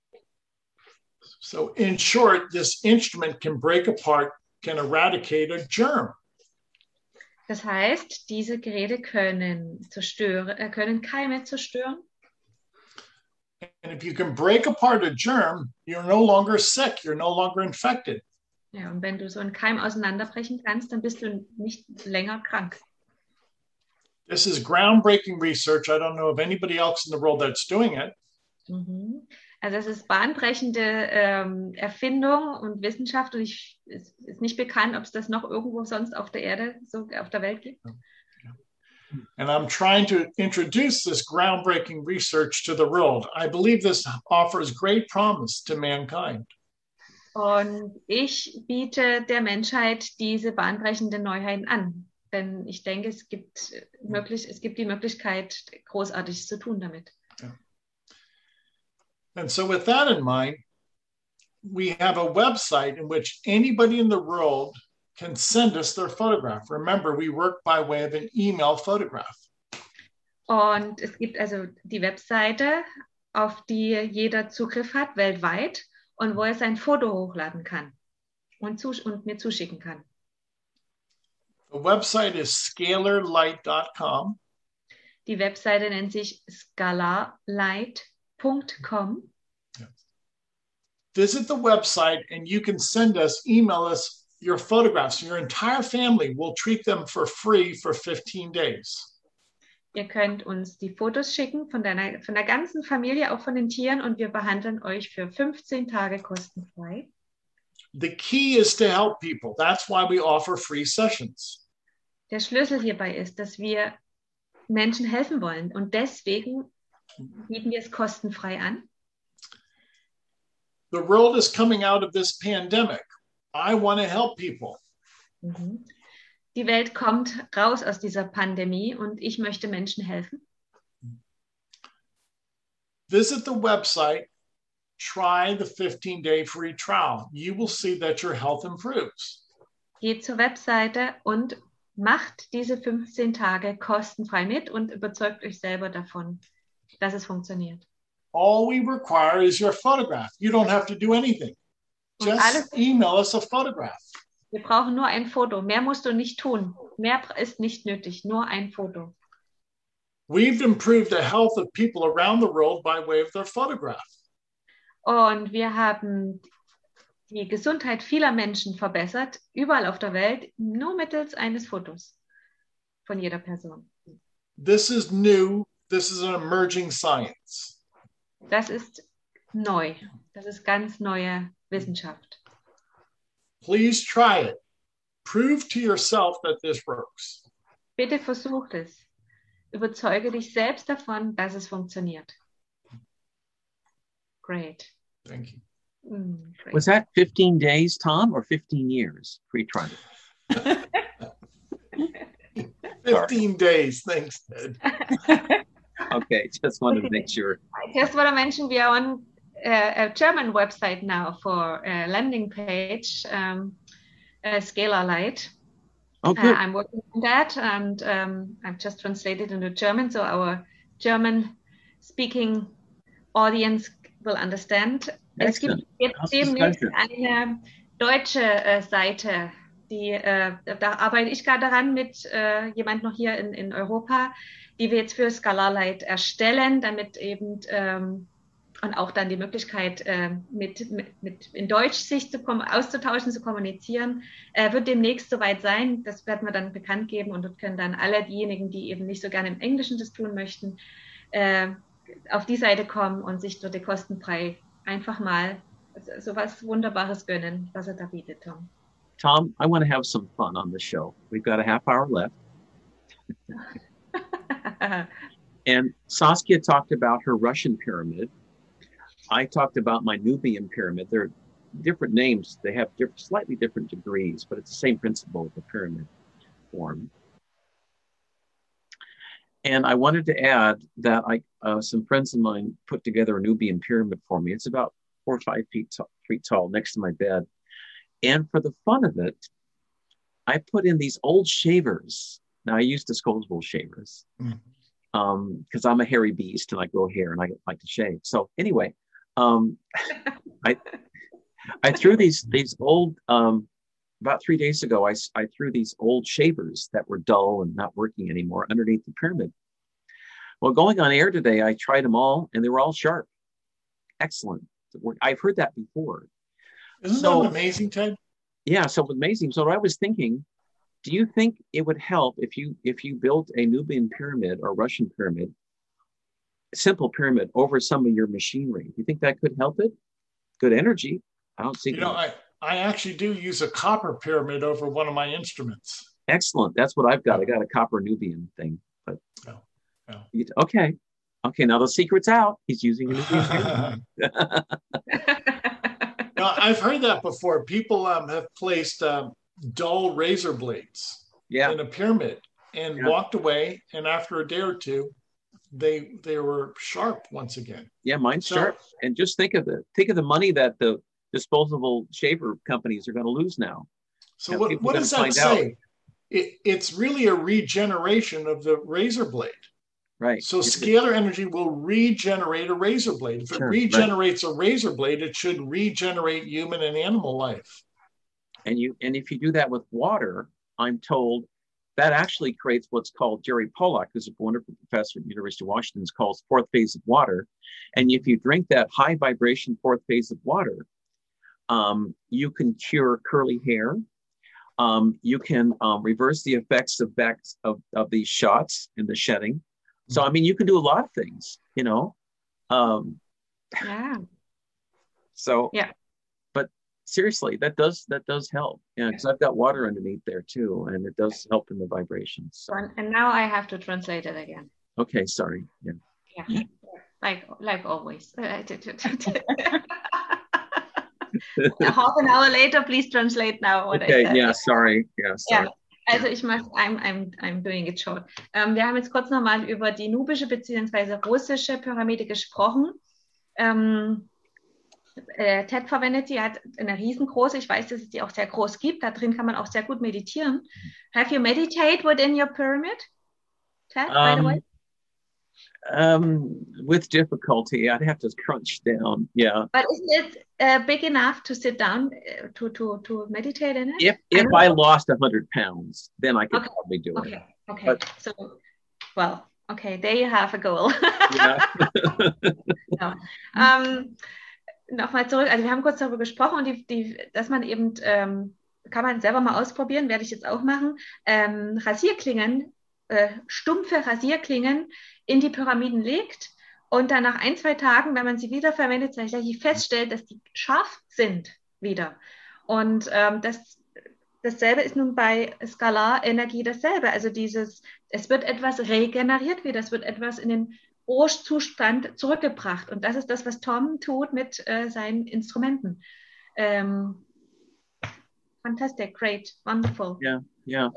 So in short, this instrument can break apart, can eradicate a germ. Das heißt, diese Geräte können Keime zerstören. And if you can break apart a germ, you're no longer sick, you're no longer infected. Ja, und wenn du so einen Keim auseinanderbrechen kannst, dann bist du nicht länger krank. This is groundbreaking research. I don't know of anybody else in the world that's doing it. Also es ist bahnbrechende Erfindung und Wissenschaft und es ist nicht bekannt, ob es das noch irgendwo sonst auf der Erde, so auf der Welt gibt. And I'm trying to introduce this groundbreaking research to the world. I believe this offers great promise to mankind. Und ich biete der Menschheit diese bahnbrechenden Neuheiten an. Denn ich denke, es gibt die Möglichkeit, Großartiges zu tun damit. Yeah. And so with that in mind, we have a website in which anybody in the world can send us their photograph. Remember, we work by way of an email photograph. Und es gibt also die Webseite, auf die jeder Zugriff hat, weltweit, und wo er sein Foto hochladen kann und mir zuschicken kann. The website is scalarlight.com. Die Webseite nennt sich scalarlight.com. Visit the website and you can email us your photographs. Your entire family will treat them for free for 15 days. Ihr könnt uns die Fotos schicken von der ganzen Familie, auch von den Tieren, und wir behandeln euch für 15 Tage kostenfrei. The key is to help people. That's why we offer free sessions. Der Schlüssel hierbei ist, dass wir Menschen helfen wollen und deswegen bieten wir es kostenfrei an. The world is coming out of this pandemic. I want to help people. Die Welt kommt raus aus dieser Pandemie und ich möchte Menschen helfen. visit the website, try the 15-day free trial. You will see that your health improves. Geht zur Webseite und macht diese 15 Tage kostenfrei mit und überzeugt euch selber davon, dass es funktioniert. All we require is your photograph. You don't have to do anything. Just email us a photograph. Wir brauchen nur ein Foto. Mehr musst du nicht tun. Mehr ist nicht nötig. Nur ein Foto. We've improved the health of people around the world by way of their photograph. Und wir haben die Gesundheit vieler Menschen verbessert, überall auf der Welt, nur mittels eines Fotos von jeder Person. This is new. This is an emerging science. Das ist neu. Das ist ganz neue Wissenschaft. Please try it. Prove to yourself that this works. Bitte versuch es. Überzeuge dich selbst davon, dass es funktioniert. Great. Thank you. Great. Was that 15 days, Tom, or 15 years free trial? 15 days. Thanks, Ted. Okay, just wanted to make sure. I just want to mention we are on a German website now for a landing page, Scalar Light. Oh, good. I'm working on that, and I've just translated into German, so our German-speaking audience will understand. Es gibt jetzt demnächst eine deutsche Seite, da arbeite ich gerade daran mit jemand noch hier in Europa, die wir jetzt für Scalar Light erstellen, damit eben und auch dann die Möglichkeit, mit in Deutsch sich auszutauschen, zu kommunizieren, wird demnächst soweit sein. Das werden wir dann bekannt geben und dort können dann alle diejenigen, die eben nicht so gerne im Englischen das tun möchten, auf die Seite kommen und sich dort kostenfrei einfach mal so was Wunderbares gönnen, was da bietet, Tom. Tom, I want to have some fun on the show. We've got a half hour left. And Saskia talked about her Russian pyramid. I talked about my Nubian pyramid. They're different names. They have slightly different degrees, but it's the same principle of the pyramid form. And I wanted to add that some friends of mine put together a Nubian pyramid for me. It's about 4 or 5 feet tall next to my bed. And for the fun of it, I put in these old shavers. Now I use disposable shavers because I'm a hairy beast and I grow hair and I like to shave. So anyway, I threw these old, about 3 days ago, I threw these old shavers that were dull and not working anymore underneath the pyramid. Well, going on air today, I tried them all and they were all sharp. Excellent. I've heard that before. Isn't that amazing, Ted? Yeah, so amazing. So I was thinking, do you think it would help if you built a Nubian pyramid or Russian pyramid, a simple pyramid over some of your machinery? Do you think that could help it? Good energy. I don't see. I actually do use a copper pyramid over one of my instruments. Excellent. That's what I've got. I got a copper Nubian thing. But okay. Now the secret's out. He's using a Nubian pyramid. Now, I've heard that before. People have placed dull razor blades in a pyramid and walked away, and after a day or two, they were sharp once again. Yeah, mine's sharp. And just think of the money that the disposable shaver companies are going to lose now. So what does that say? It's really a regeneration of the razor blade. Right. So scalar energy will regenerate a razor blade. If it regenerates a razor blade, it should regenerate human and animal life. And if you do that with water, I'm told that actually creates what's called, Jerry Pollack, who's a wonderful professor at the University of Washington, calls fourth phase of water. And if you drink that high vibration fourth phase of water, you can cure curly hair. You can reverse the effects of these shots and the shedding. So, I mean, you can do a lot of things, So, but seriously, that does help. Yeah, because I've got water underneath there too, and it does help in the vibrations. So. And now I have to translate it again. Okay, sorry. Yeah. Like always. Half an hour later, please translate now what I said. Sorry. Yeah, sorry. Also ich mache, I'm doing it short. Wir haben jetzt kurz nochmal über die nubische bzw. russische Pyramide gesprochen. Ted verwendet die, hat eine riesengroße, ich weiß, dass es die auch sehr groß gibt, da drin kann man auch sehr gut meditieren. Have you meditated within your pyramid, Ted, by the way? With difficulty, I'd have to crunch down. Yeah. But isn't it big enough to sit down to meditate in it? If I lost 100 pounds, then I could probably do it. Okay. But, so, well, okay, there you have a goal. Yeah. Nochmal zurück, also wir haben kurz darüber gesprochen und dass man eben, kann man selber mal ausprobieren, werde ich jetzt auch machen, Rasierklingen, stumpfe Rasierklingen in die Pyramiden legt und dann nach 1-2 Tagen, wenn man sie wiederverwendet, tatsächlich feststellt, dass die scharf sind wieder. Und dasselbe ist nun bei Skalarenergie dasselbe. Also es wird etwas regeneriert wieder, es wird etwas in den Urzustand zurückgebracht. Und das ist das, was Tom tut mit seinen Instrumenten. Fantastic, great, wonderful. Yeah.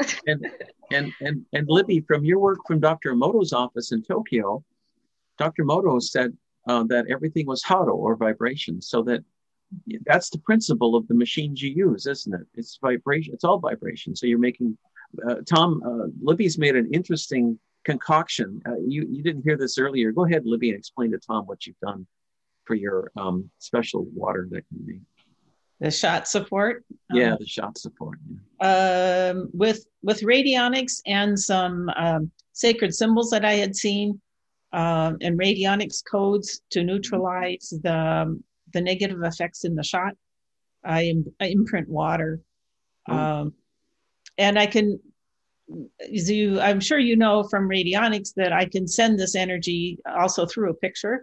And Libby, from your work from Dr. Emoto's office in Tokyo, Dr. Emoto said that everything was haro or vibration. So that's the principle of the machines you use, isn't it? It's vibration. It's all vibration. So you're making, Tom, Libby's made an interesting concoction. You didn't hear this earlier. Go ahead, Libby, and explain to Tom what you've done for your special water that you made. The shot support. Yeah, the shot support. Yeah. With radionics and some sacred symbols that I had seen, and radionics codes to neutralize the negative effects in the shot. I imprint water, and I can. I'm sure you know from radionics that I can send this energy also through a picture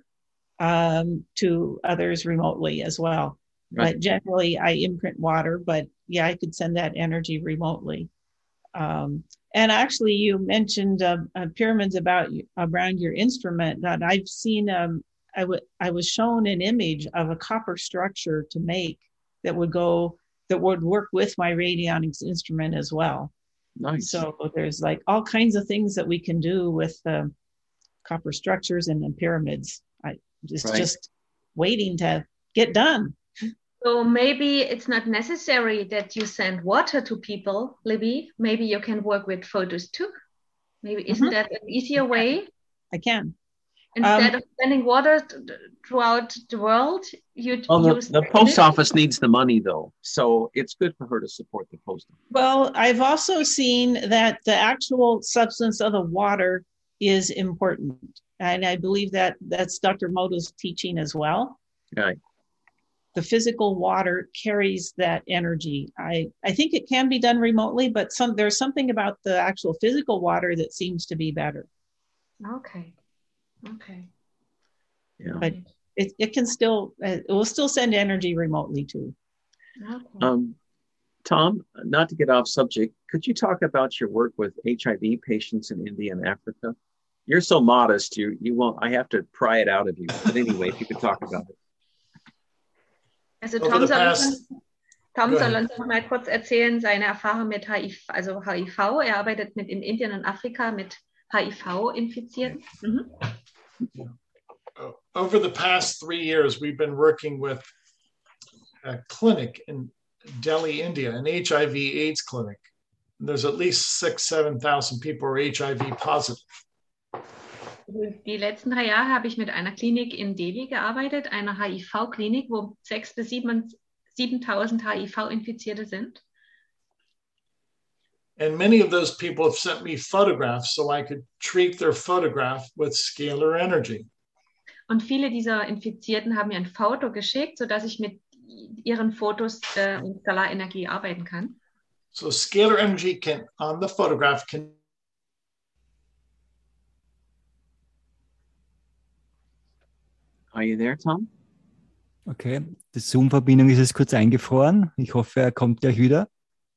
to others remotely as well. Right. But generally, I imprint water. But yeah, I could send that energy remotely. And actually, you mentioned pyramids around your instrument. That I've seen. I was shown an image of a copper structure to make that would work with my radionics instrument as well. Nice. So there's like all kinds of things that we can do with copper structures and the pyramids. Just waiting to get done. So maybe it's not necessary that you send water to people, Libby. Maybe you can work with photos too. Maybe isn't that an easier way? I can. Instead of sending water throughout the world, use the post office needs the money though, so it's good for her to support the post office. Well, I've also seen that the actual substance of the water is important, and I believe that that's Dr. Emoto's teaching as well. Right. The physical water carries that energy. I think it can be done remotely, but there's something about the actual physical water that seems to be better. Okay. Yeah. But it will still send energy remotely too. Okay. Tom, not to get off subject, could you talk about your work with HIV patients in India and Africa? You're so modest, you won't. I have to pry it out of you. But anyway, if you could talk about it. Also Tom soll uns noch mal kurz erzählen, seine Erfahrung mit HIV, also HIV. Er arbeitet in Indien und Afrika mit HIV-Infizierten. Over the past 3 years, we've been working with a clinic in Delhi, India, an HIV/AIDS clinic. And there's at least 6,000-7,000 people who are HIV positive. Die letzten 3 Jahre habe ich mit einer Klinik in Delhi gearbeitet, einer HIV-Klinik, wo 6.000 bis 7.000 HIV-Infizierte sind. And many of those people have sent me photographs so I could treat their photograph with scalar energy. Und viele dieser Infizierten haben mir ein Foto geschickt, sodass ich mit ihren Fotos und Skalarenergie arbeiten kann. So scalar energy on the photograph can. Are you there, Tom? Okay, die Zoom-Verbindung ist jetzt kurz eingefroren. Ich hoffe, er kommt gleich wieder.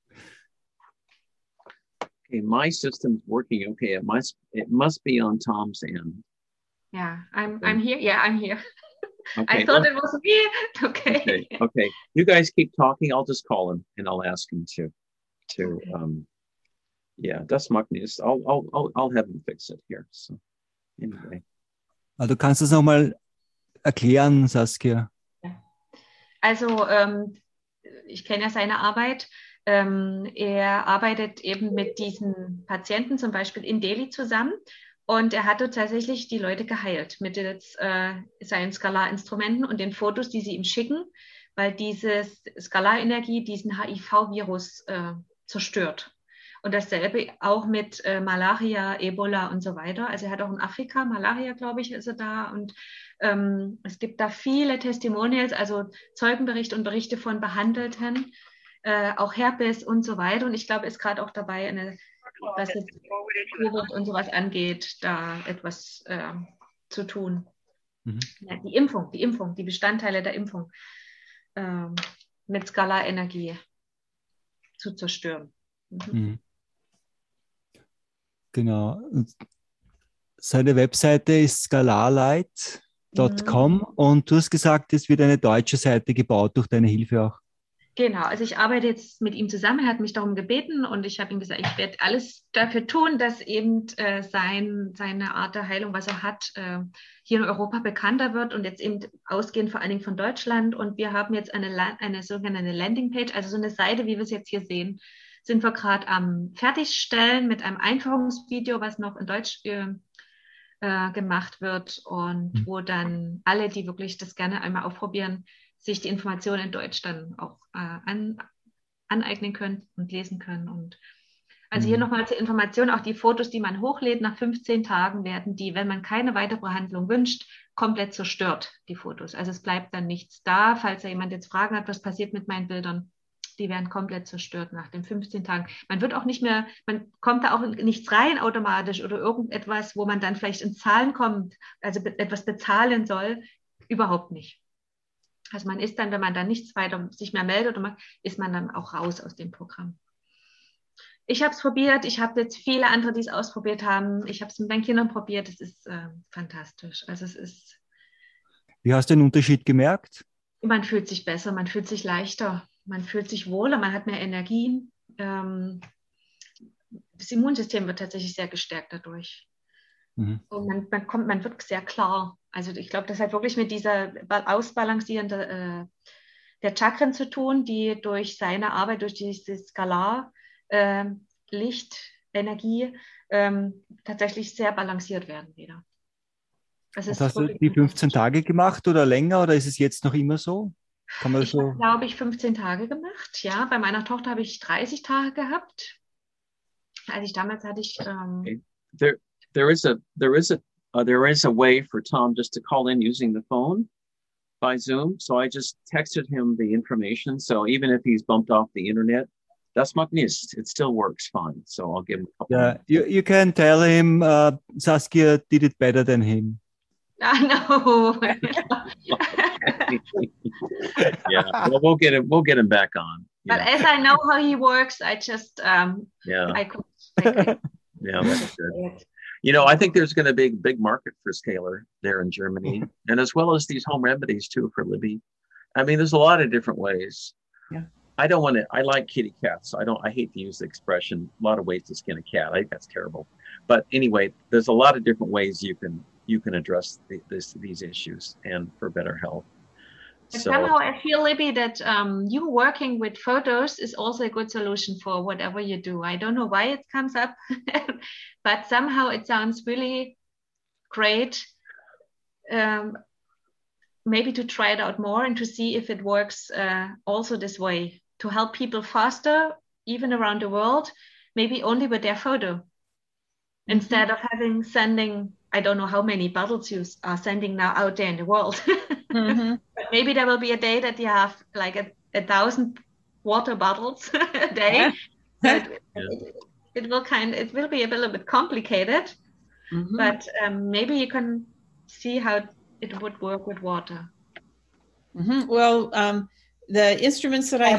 Okay, my system's working okay. It must be on Tom's end. Yeah, I'm here. Yeah, I'm here. Okay. I thought it was me. Okay. Okay. You guys keep talking. I'll just call him and I'll ask him to Yeah, das macht nichts. I'll have him fix it here. So anyway. Also du kannst es nochmal erklären, Saskia. Also ich kenne ja seine Arbeit. Er arbeitet eben mit diesen Patienten zum Beispiel in Delhi zusammen und er hatte tatsächlich die Leute geheilt mittels seinen Skalarinstrumenten und den Fotos, die sie ihm schicken, weil diese Skalarenergie diesen HIV-Virus zerstört. Und dasselbe auch mit Malaria, Ebola und so weiter. Also er hat auch in Afrika Malaria, glaube ich, ist er da. Und es gibt da viele Testimonials, also Zeugenberichte und Berichte von Behandelten, auch Herpes und so weiter. Und ich glaube, er ist gerade auch dabei, was jetzt Covid und sowas angeht, da etwas zu tun. Mhm. Ja, die Impfung, die Bestandteile der Impfung mit Skalarenergie zu zerstören. Mhm. Genau. Seine Webseite ist scalarlight.com und du hast gesagt, es wird eine deutsche Seite gebaut durch deine Hilfe auch. Genau, also ich arbeite jetzt mit ihm zusammen, er hat mich darum gebeten und ich habe ihm gesagt, ich werde alles dafür tun, dass eben seine Art der Heilung, was er hat, hier in Europa bekannter wird und jetzt eben ausgehend vor allen Dingen von Deutschland. Und wir haben jetzt eine sogenannte Landingpage, also so eine Seite, wie wir es jetzt hier sehen, sind wir gerade am Fertigstellen mit einem Einführungsvideo, was noch in Deutsch gemacht wird und wo dann alle, die wirklich das gerne einmal ausprobieren, sich die Informationen in Deutsch dann auch aneignen können und lesen können. Und also hier nochmal zur Information, auch die Fotos, die man hochlädt, nach 15 Tagen werden die, wenn man keine weitere Behandlung wünscht, komplett zerstört, die Fotos. Also es bleibt dann nichts da. Falls da jemand jetzt Fragen hat, was passiert mit meinen Bildern, die werden komplett zerstört nach den 15 Tagen. Man wird auch nicht mehr, man kommt da auch nichts rein automatisch oder irgendetwas, wo man dann vielleicht in Zahlen kommt, also etwas bezahlen soll, überhaupt nicht. Also man ist dann, wenn man dann nichts weiter sich mehr meldet, ist man dann auch raus aus dem Programm. Ich habe es probiert, ich habe jetzt viele andere, die es ausprobiert haben. Ich habe es mit meinen Kindern probiert, es ist fantastisch. Also es ist. Wie hast du den Unterschied gemerkt? Man fühlt sich besser, man fühlt sich leichter, man fühlt sich wohler, man hat mehr Energien. Das Immunsystem wird tatsächlich sehr gestärkt dadurch. Und man wird sehr klar. Also ich glaube, das hat wirklich mit dieser Ausbalancieren der Chakren zu tun, die durch seine Arbeit, durch diese Licht-Energie tatsächlich sehr balanciert werden wieder. Also hast du die 15 Tage gemacht oder länger oder ist es jetzt noch immer so? Ich habe, glaube ich, 15 Tage gemacht. Ja, bei meiner Tochter habe ich 30 Tage gehabt. Damals hatte ich... There is a way for Tom just to call in using the phone by Zoom. So I just texted him the information. So even if he's bumped off the internet, das macht nichts. It still works fine. So I'll give him a couple. Yeah, you can tell him Saskia did it better than him. No. Yeah, well, we'll get him back on. But as I know how he works, I just I could. Yeah, that's good. You know, I think there's going to be a big market for Scalar there in Germany, and as well as these home remedies too for Libby. I mean, there's a lot of different ways. Yeah. I like kitty cats. I hate to use the expression, a lot of ways to skin a cat. I think that's terrible. But anyway, there's a lot of different ways you can address these issues and for better health. But somehow I feel, Libby, that you working with photos is also a good solution for whatever you do. I don't know why it comes up, but somehow it sounds really great. Maybe to try it out more and to see if it works also this way, to help people faster, even around the world, maybe only with their photo. Instead of sending, I don't know how many bottles you are sending now out there in the world. But maybe there will be a day that you have like 1,000 water bottles a day. It will be a little bit complicated, but maybe you can see how it would work with water. Well, the instruments that I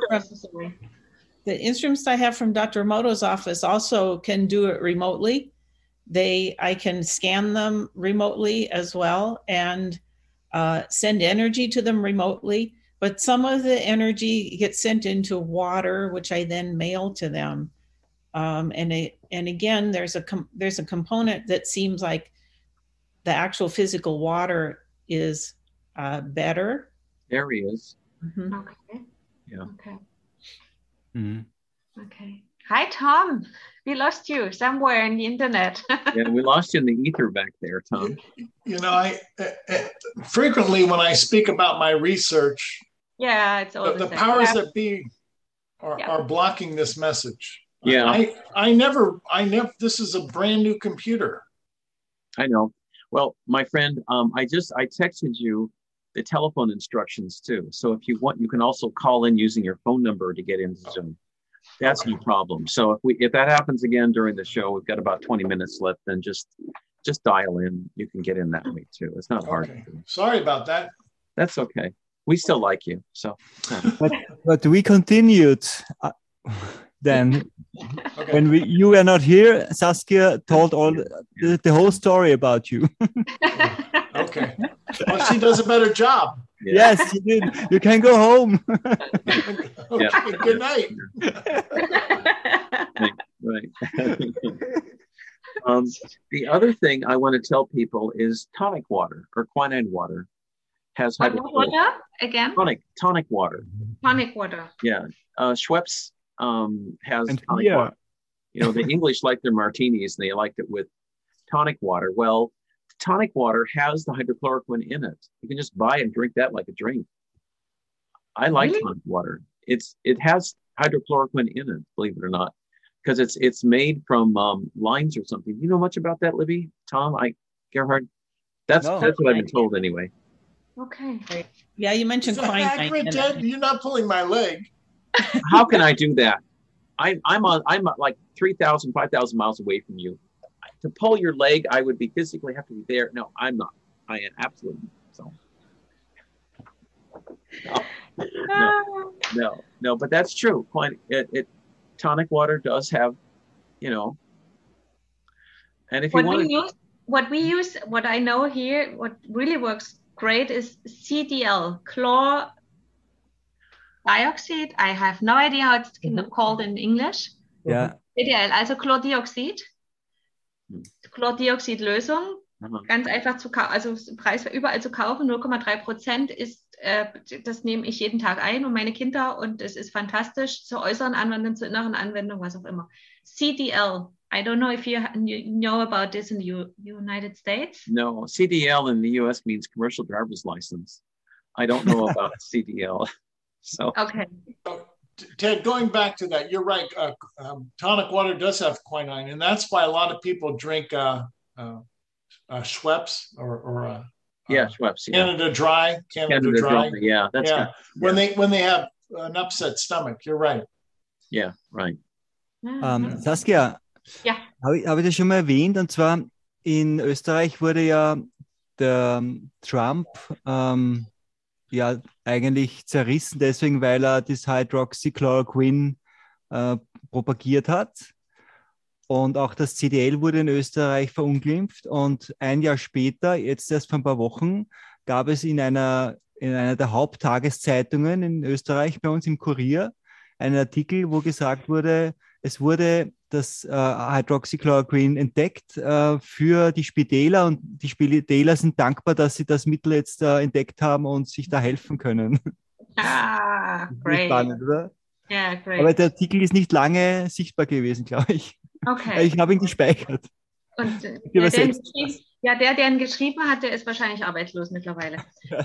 have from Dr. Emoto's office also can do it remotely. I can scan them remotely as well and send energy to them remotely. But some of the energy gets sent into water, which I then mail to them. And again, there's a component that seems like the actual physical water is better. There he is. Mm-hmm. Okay. Yeah. Okay. Mm-hmm. Okay. Hi, Tom. We lost you somewhere in the internet. Yeah, we lost you in the ether back there, Tom. You know, I frequently when I speak about my research, yeah, it's all the powers that be are blocking this message. Yeah. I never. This is a brand new computer. I know. Well, my friend, I texted you the telephone instructions too. So if you want, you can also call in using your phone number to get into Zoom. That's no problem. So if that happens again during the show, we've got about 20 minutes left, then just dial in. You can get in that way too. It's not hard. Okay. Sorry about that. That's okay. We still like you. So, but we continued. Then when you were not here, Saskia told the whole story about you. Okay. Well, she does a better job. Yeah. Yes, you did. You can go home. Okay, good night. Right. The other thing I want to tell people is tonic water or quinine water has what water again? Tonic water. Tonic water. Yeah. Schweppes has and tonic water. You know, the English like their martinis and they liked it with tonic water. Well, tonic water has the hydrochloroquine in it. You can just buy and drink that like a drink. I like tonic water. It has hydrochloroquine in it, believe it or not, because it's made from limes or something. You know much about that, Libby? Tom? Gerhard? That's what I've been told anyway. Okay. Yeah, you mentioned quinine. Ted, you're not pulling my leg. How can I do that? I'm like 3,000, 5,000 miles away from you. To pull your leg, I would be physically have to be there. No, I'm not. I am absolutely so. No, but that's true. Tonic water does have, you know. And if what I know here, what really works great is CDL, chlor dioxide. I have no idea how it's called in English. Yeah. CDL, also Chlordioxid. Chlordioxidlösung. Ganz einfach zu kaufen, also Preis überall zu kaufen, 0,3% ist, das nehme ich jeden Tag ein und meine Kinder und es ist fantastisch zur äußeren Anwendung, zur inneren Anwendung, was auch immer. CDL, I don't know if you know about this in the United States. No, CDL in the US means commercial driver's license. I don't know about CDL. So okay. Ted, going back to that, you're right. Tonic water does have quinine, and that's why a lot of people drink Schweppes or Schweppes. Canada Dry. Canada Dry. Yeah, that's good. When they have an upset stomach. You're right. Yeah, right. Saskia, habe ich das schon mal erwähnt? Und zwar in Österreich wurde ja der Trump eigentlich zerrissen, deswegen, weil er das Hydroxychloroquine propagiert hat. Und auch das CDL wurde in Österreich verunglimpft. Und ein Jahr später, jetzt erst vor ein paar Wochen, gab es in einer der Haupttageszeitungen in Österreich, bei uns im Kurier, einen Artikel, wo gesagt wurde, es wurde das Hydroxychloroquine entdeckt für die Spitäler und die Spitäler sind dankbar, dass sie das Mittel jetzt entdeckt haben und sich da helfen können. Great. Spannend, oder? Yeah, great. Aber der Artikel ist nicht lange sichtbar gewesen, glaube ich. Okay. Ich habe ihn gespeichert. Und der ihn geschrieben hat, der ist wahrscheinlich arbeitslos mittlerweile.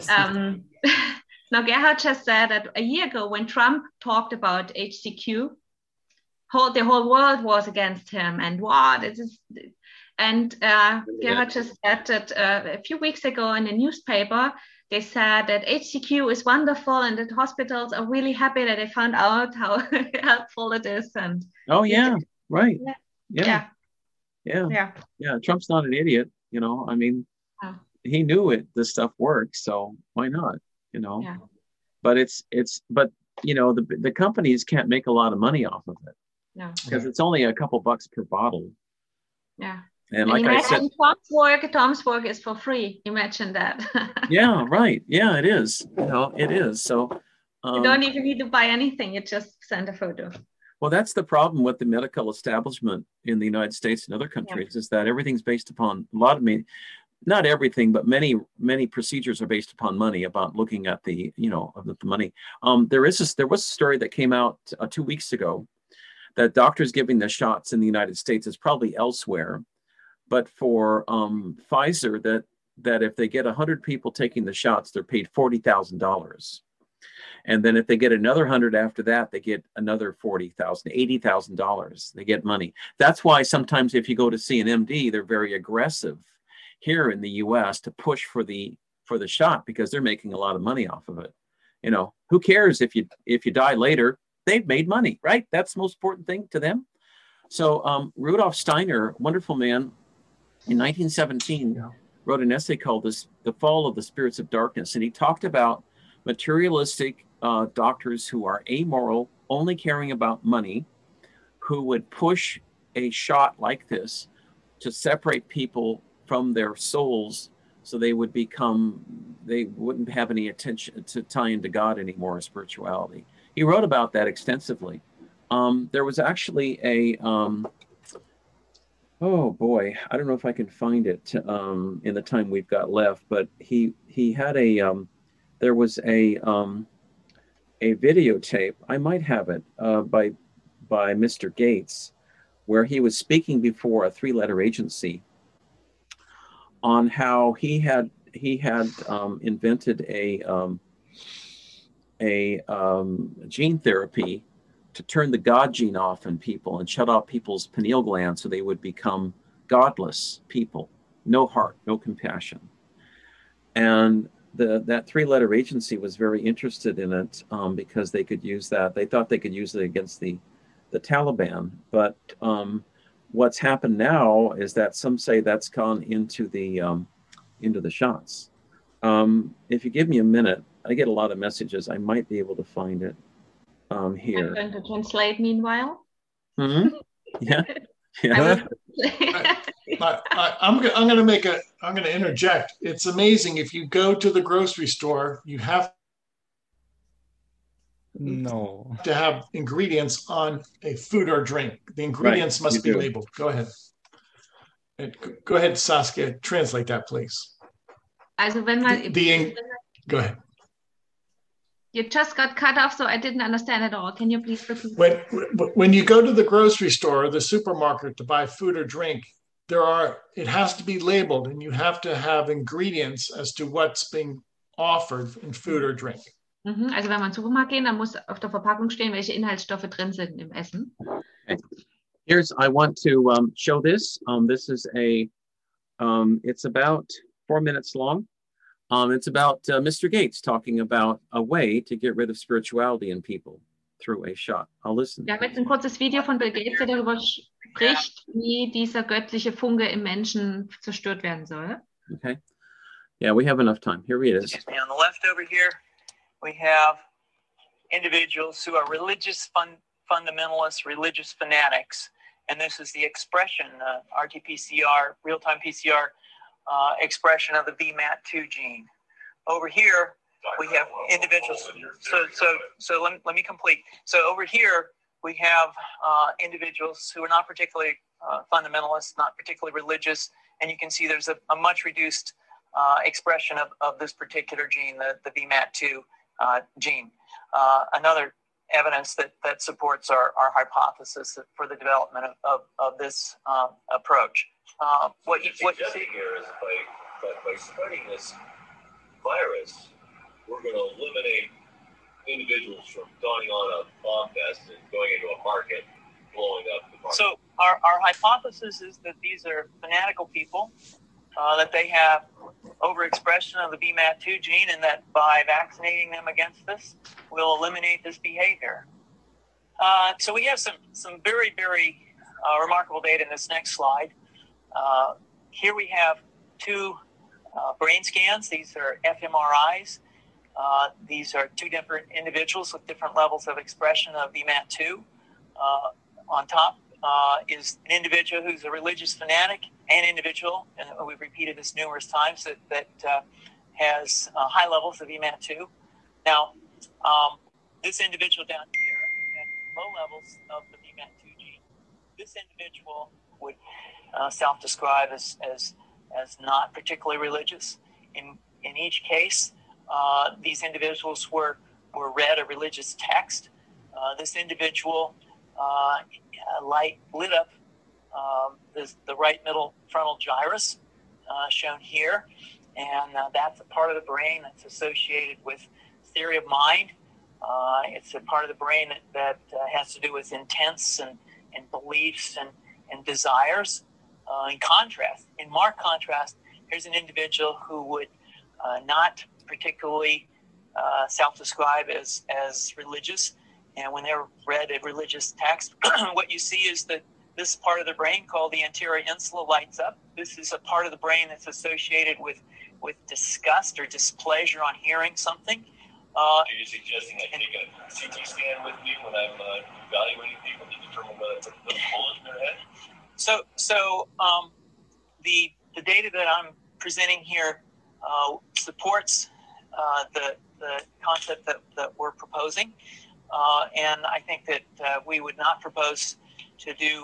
Now, Gerhard just said that a year ago when Trump talked about HCQ, the whole world was against him and Gerhard just said that a few weeks ago in a newspaper, they said that HCQ is wonderful and that hospitals are really happy that they found out how helpful it is. And right. Yeah. Trump's not an idiot, you know. I mean, he knew this stuff works, so why not? You know. Yeah. But but you know, the companies can't make a lot of money off of it. No. Because it's only a couple bucks per bottle. Yeah. And like I said, Tom's work is for free. Imagine that. Yeah, right. Yeah, it is. You know, it is. So you don't even need to buy anything. You just send a photo. Well, that's the problem with the medical establishment in the United States and other countries, is that everything's based upon a lot of not everything, but many procedures are based upon money, about looking at the money. There was a story that came out 2 weeks ago that doctors giving the shots in the United States, is probably elsewhere, but for Pfizer, that if they get 100 people taking the shots, they're paid $40,000. And then if they get another 100 after that, they get another $40,000, $80,000. They get money. That's why sometimes if you go to see an MD, they're very aggressive here in the U.S. to push for the shot, because they're making a lot of money off of it. Who cares if you die later? They've made money, right? That's the most important thing to them. So Rudolf Steiner, wonderful man, in 1917, wrote an essay called The Fall of the Spirits of Darkness. And he talked about materialistic doctors who are amoral, only caring about money, who would push a shot like this to separate people from their souls, so they wouldn't have any attention to tie into God anymore, or spirituality. He wrote about that extensively. There was actually oh boy, I don't know if I can find it in the time we've got left, but he had there was a videotape, I might have it, by Mr. Gates, where he was speaking before a 3-letter agency on how he had invented a gene therapy to turn the God gene off in people and shut off people's pineal glands so they would become godless people, no heart, no compassion. And that 3-letter agency was very interested in it because they could use that. They thought they could use it against the Taliban. But what's happened now is that some say that's gone into the shots. If you give me a minute, I get a lot of messages. I might be able to find it here. I'm going to translate meanwhile. Mm-hmm. Yeah. I'm going to interject. It's amazing. If you go to the grocery store, you have to have ingredients on a food or drink. The ingredients must be labeled. Go ahead. Go ahead, Saskia. Translate that, please. Also wenn man go ahead. You just got cut off, so I didn't understand at all. Can you please repeat? When you go to the grocery store or the supermarket to buy food or drink, it has to be labeled, and you have to have ingredients as to what's being offered in food or drink. Also wenn man in den Supermarkt geht, dann muss auf der Verpackung stehen, welche Inhaltsstoffe drin sind im Essen. Okay. I want to show this. This is it's about 4 minutes long. It's about Mr. Gates talking about a way to get rid of spirituality in people through a shot. I'll listen. Wir haben jetzt ein kurzes Video von Bill Gates, der darüber spricht, wie dieser göttliche Funke im Menschen zerstört werden soll. Okay. Yeah, we have enough time. Here it is. On the left over here, we have individuals who are religious fundamentalists, religious fanatics. And this is the expression, RT-PCR, real-time PCR, expression of the VMAT2 gene. Over here, we have individuals. So let me complete. So over here, we have individuals who are not particularly fundamentalists, not particularly religious, and you can see there's a much reduced expression of this particular gene, the VMAT2 gene. Another evidence that supports our hypothesis for the development of this approach. What you see here is by spreading this virus, we're going to eliminate individuals from going on a bomb vest and going into a market, blowing up the market. So our hypothesis is that these are fanatical people, that they have overexpression of the VMAT2 gene, and that by vaccinating them against this, we'll eliminate this behavior. So we have some very, very remarkable data in this next slide. Here we have 2 brain scans. These are fMRIs. These are 2 different individuals with different levels of expression of VMAT2. On top is an individual who's a religious fanatic, an individual, and we've repeated this numerous times, that has high levels of VMAT2. Now, this individual down here low levels of the VMAT2 gene. This individual would self-describe as not particularly religious. In each case, these individuals were read a religious text. This individual lit up the right middle frontal gyrus, shown here, and that's a part of the brain that's associated with theory of mind. It's a part of the brain that has to do with intents and beliefs and desires. In marked contrast, here's an individual who would not particularly self-describe as religious, and when they're read a religious text, what you see is that this part of the brain called the anterior insula lights up. This is a part of the brain that's associated with disgust or displeasure on hearing something. Are you suggesting I take a CT scan with me when I'm evaluating people to determine whether it's a little bulge in their head? So the data that I'm presenting here supports the concept that we're proposing, and I think that we would not propose to do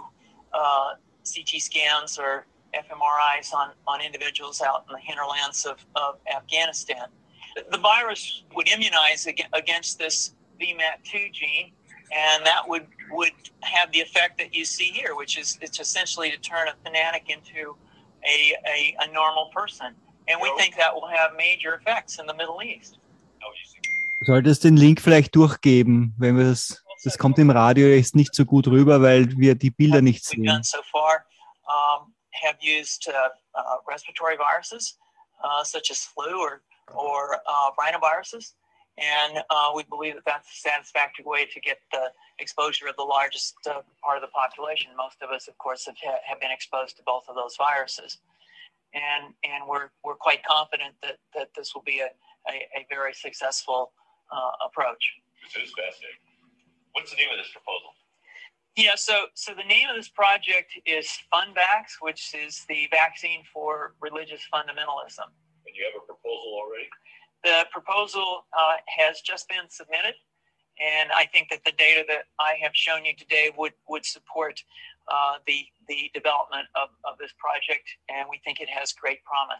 CT scans or fMRIs on individuals out in the hinterlands of Afghanistan. The virus would immunize against this VMAT2 gene, and that would have the effect that you see here, which is it's essentially to turn a fanatic into a normal person. And we think that will have major effects in the Middle East. Solltest den Link vielleicht durchgeben, wenn wir das kommt im Radio jetzt nicht so gut rüber, weil wir die Bilder nicht sehen. We've done so far have used respiratory viruses such as flu or rhinoviruses, and we believe that that's a satisfactory way to get the exposure of the largest part of the population. Most of us, of course, have been exposed to both of those viruses, and we're quite confident that this will be a very successful approach. This is fascinating. What's the name of this proposal? Yeah, so the name of this project is FunVax, which is the vaccine for religious fundamentalism. And you have a proposal already? The proposal has just been submitted, and I think that the data that I have shown you today would support the development of this project, and we think it has great promise.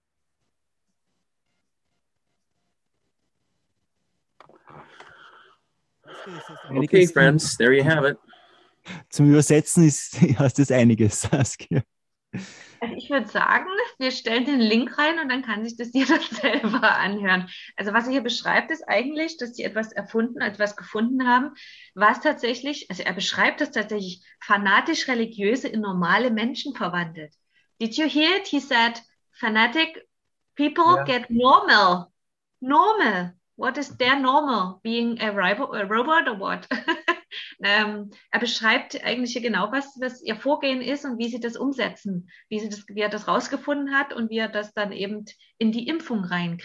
Okay, friends, there you have it. Zum Übersetzen hast du einiges, Saskia. Also ich würde sagen, wir stellen den Link rein und dann kann sich das jeder selber anhören. Also was er hier beschreibt, ist eigentlich, dass sie etwas gefunden haben, was tatsächlich, also er beschreibt es tatsächlich, fanatisch Religiöse in normale Menschen verwandelt. Did you hear it? He said, fanatic people get normal. Normal. What is their normal? Being a robot or what? Er beschreibt eigentlich hier genau, was ihr Vorgehen ist und wie sie das umsetzen, wie er das rausgefunden hat und wie er das dann eben in die Impfung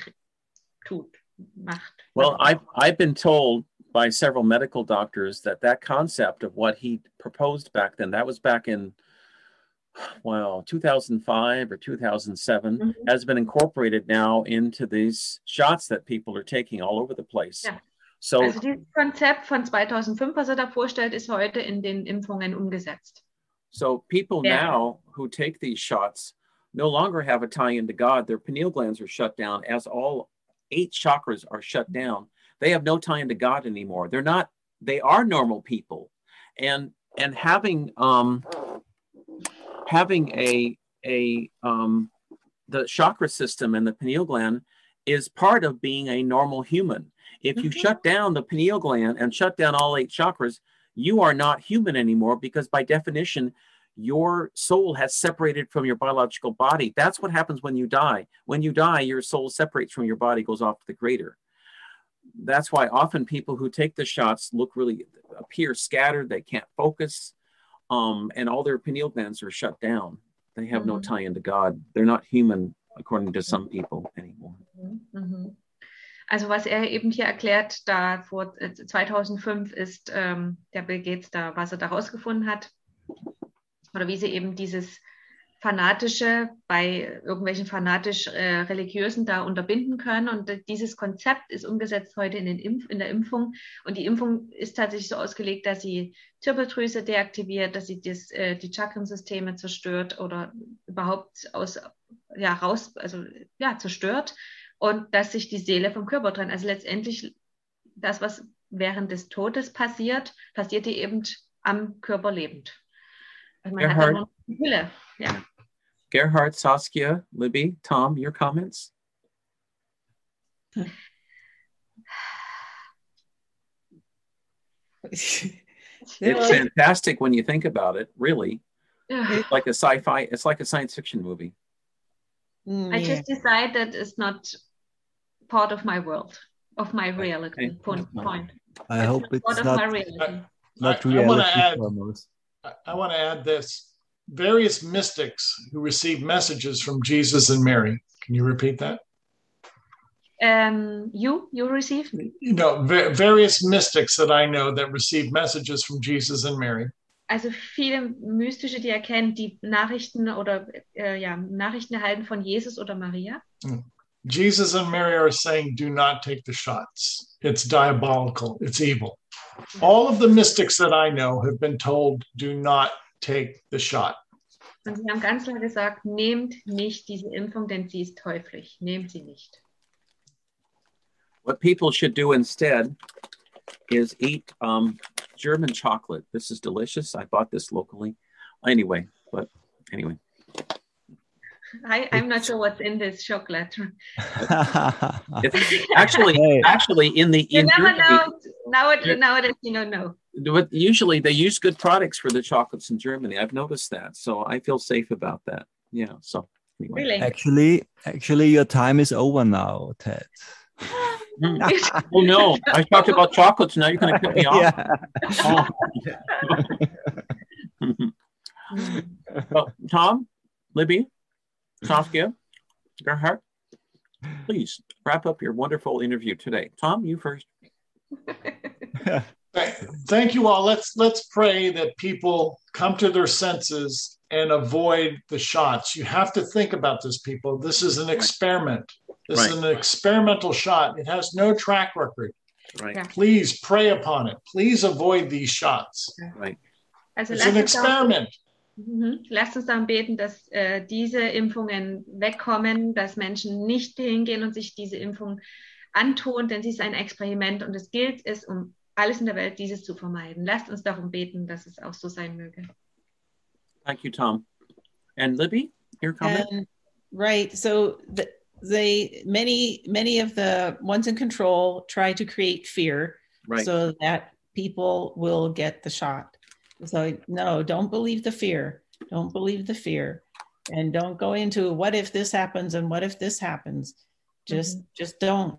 macht. Well, I've been told by several medical doctors that concept of what he proposed back then, that was back in 2005 or 2007, has been incorporated now into these shots that people are taking all over the place. Ja. So, also dieses Konzept von 2005, was er da vorstellt, ist heute in den Impfungen umgesetzt. So people now who take these shots no longer have a tie into God. Their pineal glands are shut down, as all 8 chakras are shut down. They have no tie into God anymore. They are normal people. And having the chakra system and the pineal gland is part of being a normal human. If you shut down the pineal gland and shut down all 8 chakras, you are not human anymore, because by definition, your soul has separated from your biological body. That's what happens when you die. When you die, your soul separates from your body, goes off to the greater. That's why often people who take the shots appear scattered. They can't focus, and all their pineal glands are shut down. They have no tie into God. They're not human, according to some people anymore. Also was er eben hier erklärt, da vor 2005 ist der Bill Gates da, was er da rausgefunden hat, oder wie sie eben dieses Fanatische bei irgendwelchen fanatisch-religiösen da unterbinden können. Und dieses Konzept ist umgesetzt heute in der Impfung. Und die Impfung ist tatsächlich so ausgelegt, dass sie Zirbeldrüse deaktiviert, dass sie die Chakrensysteme zerstört oder überhaupt zerstört und dass sich die Seele vom Körper trennt. Also letztendlich das, was während des Todes passiert, passiert die eben am Körper lebend. Also man hat dann nur eine Hülle. Ja. Gerhard, Saskia, Libby, Tom, your comments? It's fantastic when you think about it, really. It's like a sci-fi, it's like a science fiction movie. I just decide that it's not part of my world, of my reality. Point. I hope it's part of my reality. Not reality. I want to add this. Various mystics who received messages from Jesus and Mary. Can you repeat that? You received? Various mystics that I know that received messages from Jesus and Mary. Also viele Mystische, die erkennen, die Nachrichten oder Nachrichten erhalten von Jesus oder Maria. Jesus and Mary are saying, do not take the shots. It's diabolical. It's evil. All of the mystics that I know have been told, do not take the shot. Und sie haben ganz klar gesagt, nehmt nicht diese Impfung, denn sie ist teuflisch. Nehmt sie nicht. What people should do instead is eat German chocolate. This is delicious. I bought this locally. Anyway. I'm not sure what's in this chocolate. It's actually in you never know. Nowadays you don't know. But usually they use good products for the chocolates in Germany. I've noticed that. So I feel safe about that. Yeah. So anyway. Really? Actually, your time is over now, Ted. Oh no, I talked about chocolates. Now you're going to cut me off. Well, Tom, Libby, Saskia, Gerhard, please wrap up your wonderful interview today. Tom, you first. Thank you all. Let's pray that people come to their senses and avoid the shots. You have to think about this, people. This is an experiment. This is an experimental shot. It has no track record. Right. Yeah. Please pray upon it. Please avoid these shots. Right. Also it's an experiment. Lasst uns darum beten, dass diese Impfungen wegkommen, dass Menschen nicht hingehen und sich diese Impfung antun, denn sie ist ein Experiment und es gilt es, um alles in der Welt, dieses zu vermeiden. Lasst uns darum beten, dass es auch so sein möge. Thank you, Tom. And Libby, your comment? Right. So many of the ones in control try to create fear so that people will get the shot. So no, don't believe the fear. Don't believe the fear. And don't go into what if this happens and what if this happens. Just don't.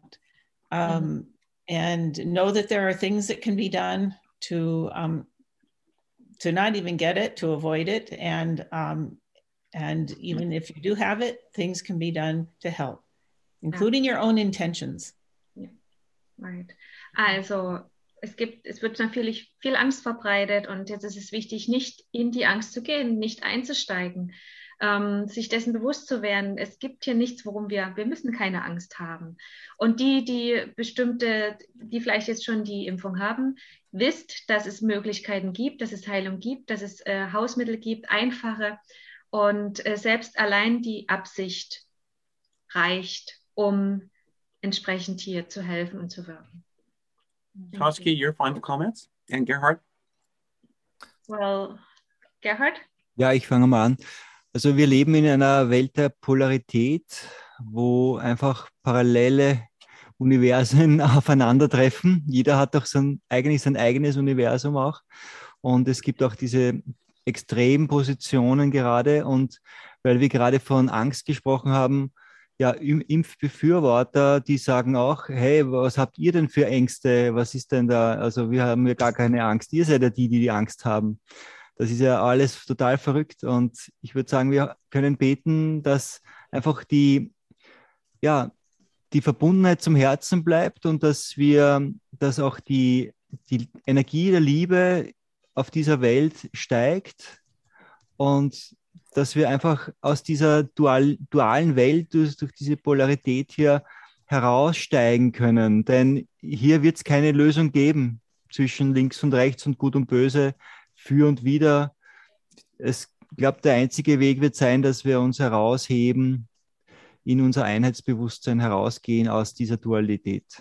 And know that there are things that can be done to not even get it, to avoid it. And even if you do have it, things can be done to help, including your own intentions. Yeah. Right. Also es wird natürlich viel Angst verbreitet und jetzt ist es wichtig, nicht in die Angst zu gehen, nicht einzusteigen, sich dessen bewusst zu werden. Es gibt hier nichts, worum wir müssen keine Angst haben. Und die vielleicht jetzt schon die Impfung haben, wisst, dass es Möglichkeiten gibt, dass es Heilung gibt, dass es Hausmittel gibt, einfache. Und selbst allein die Absicht reicht, um entsprechend hier zu helfen und zu wirken. Saskia, your final comments? And Gerhard? Well, Gerhard? Ja, ich fange mal an. Also wir leben in einer Welt der Polarität, wo einfach parallele Universen aufeinandertreffen. Jeder hat doch sein eigenes Universum auch. Und es gibt auch diese Extrempositionen gerade. Und weil wir gerade von Angst gesprochen haben, ja, Impfbefürworter, die sagen auch, hey, was habt ihr denn für Ängste? Was ist denn da? Also wir haben ja gar keine Angst. Ihr seid ja die Angst haben. Das ist ja alles total verrückt. Und ich würde sagen, wir können beten, dass einfach die Verbundenheit zum Herzen bleibt und dass auch die Energie der Liebe auf dieser Welt steigt und dass wir einfach aus dieser dualen Welt, durch diese Polarität hier heraussteigen können. Denn hier wird es keine Lösung geben zwischen links und rechts und gut und böse, für und wider. Ich glaube, der einzige Weg wird sein, dass wir uns herausheben, in unser Einheitsbewusstsein herausgehen aus dieser Dualität.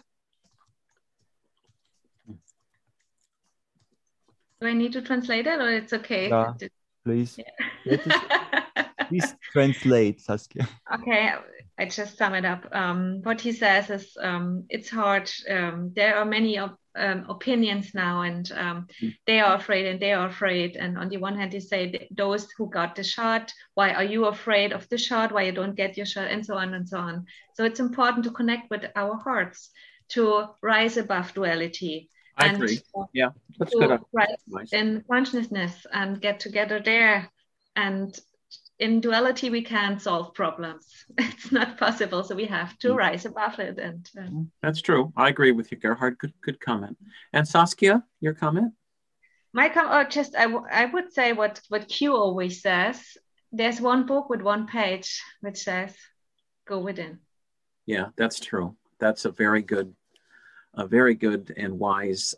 Do I need to translate it or it's okay? Yeah, please. Yeah. Please translate, Saskia. Okay, I just sum it up. What he says is it's hard. There are many opinions now, and they are afraid and they are afraid. And on the one hand, they say those who got the shot, why are you afraid of the shot? Why you don't get your shot, and so on and so on. So it's important to connect with our hearts, to rise above duality. I agree. Yeah, that's good. Rise in consciousness and get together there. And in duality, we can't solve problems. It's not possible. So we have to rise above it. And that's true. I agree with you, Gerhard. Good comment. And Saskia, your comment? My comment, I would say what Q always says. There's one book with one page which says, "Go within." Yeah, that's true. That's a very good and wise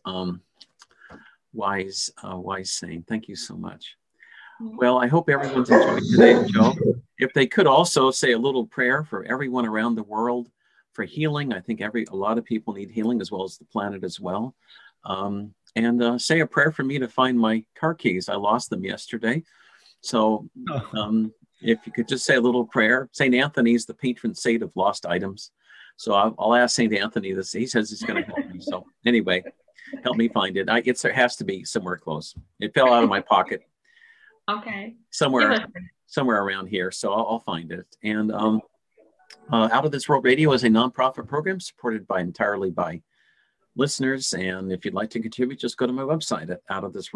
saying. Thank you so much. Well, I hope everyone's enjoyed today's show. If they could also say a little prayer for everyone around the world for healing. I think a lot of people need healing, as well as the planet as well. And say a prayer for me to find my car keys. I lost them yesterday. So if you could just say a little prayer. St. Anthony's the patron saint of lost items. So I'll ask St. Anthony this. He says he's going to help me. So anyway, help me find it. It has to be somewhere close. It fell out of my pocket. Okay. Somewhere around here. So I'll find it. And Out of This World Radio is a nonprofit program supported entirely by listeners. And if you'd like to contribute, just go to my website at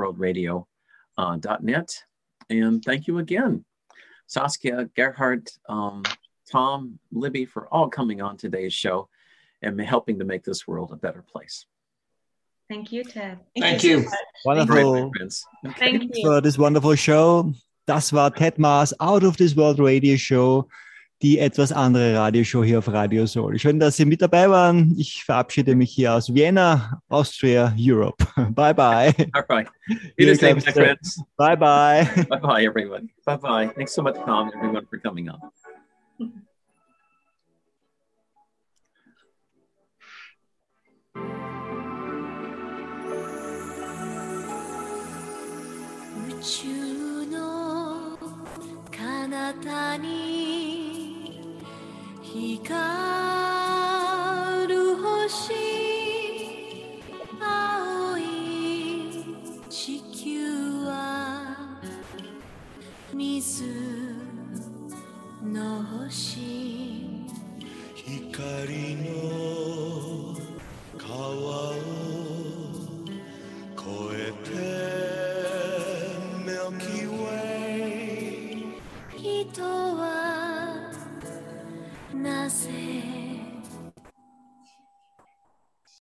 outofthisworldradio.net. And thank you again, Saskia, Gerhard, Tom, Libby, for all coming on today's show and helping to make this world a better place. Thank you, Ted. Thank you. Wonderful. Thank you for this wonderful show. Das war Ted Maas Out of This World Radio Show, die etwas andere Radioshow hier auf Radio Soul. Schön, dass Sie mit dabei waren. Ich verabschiede mich hier aus Vienna, Austria, Europe. Bye bye. All right. Be the same, my friends. Bye bye. Bye bye, everyone. Bye bye. Thanks so much, Tom, everyone, for coming on. We'll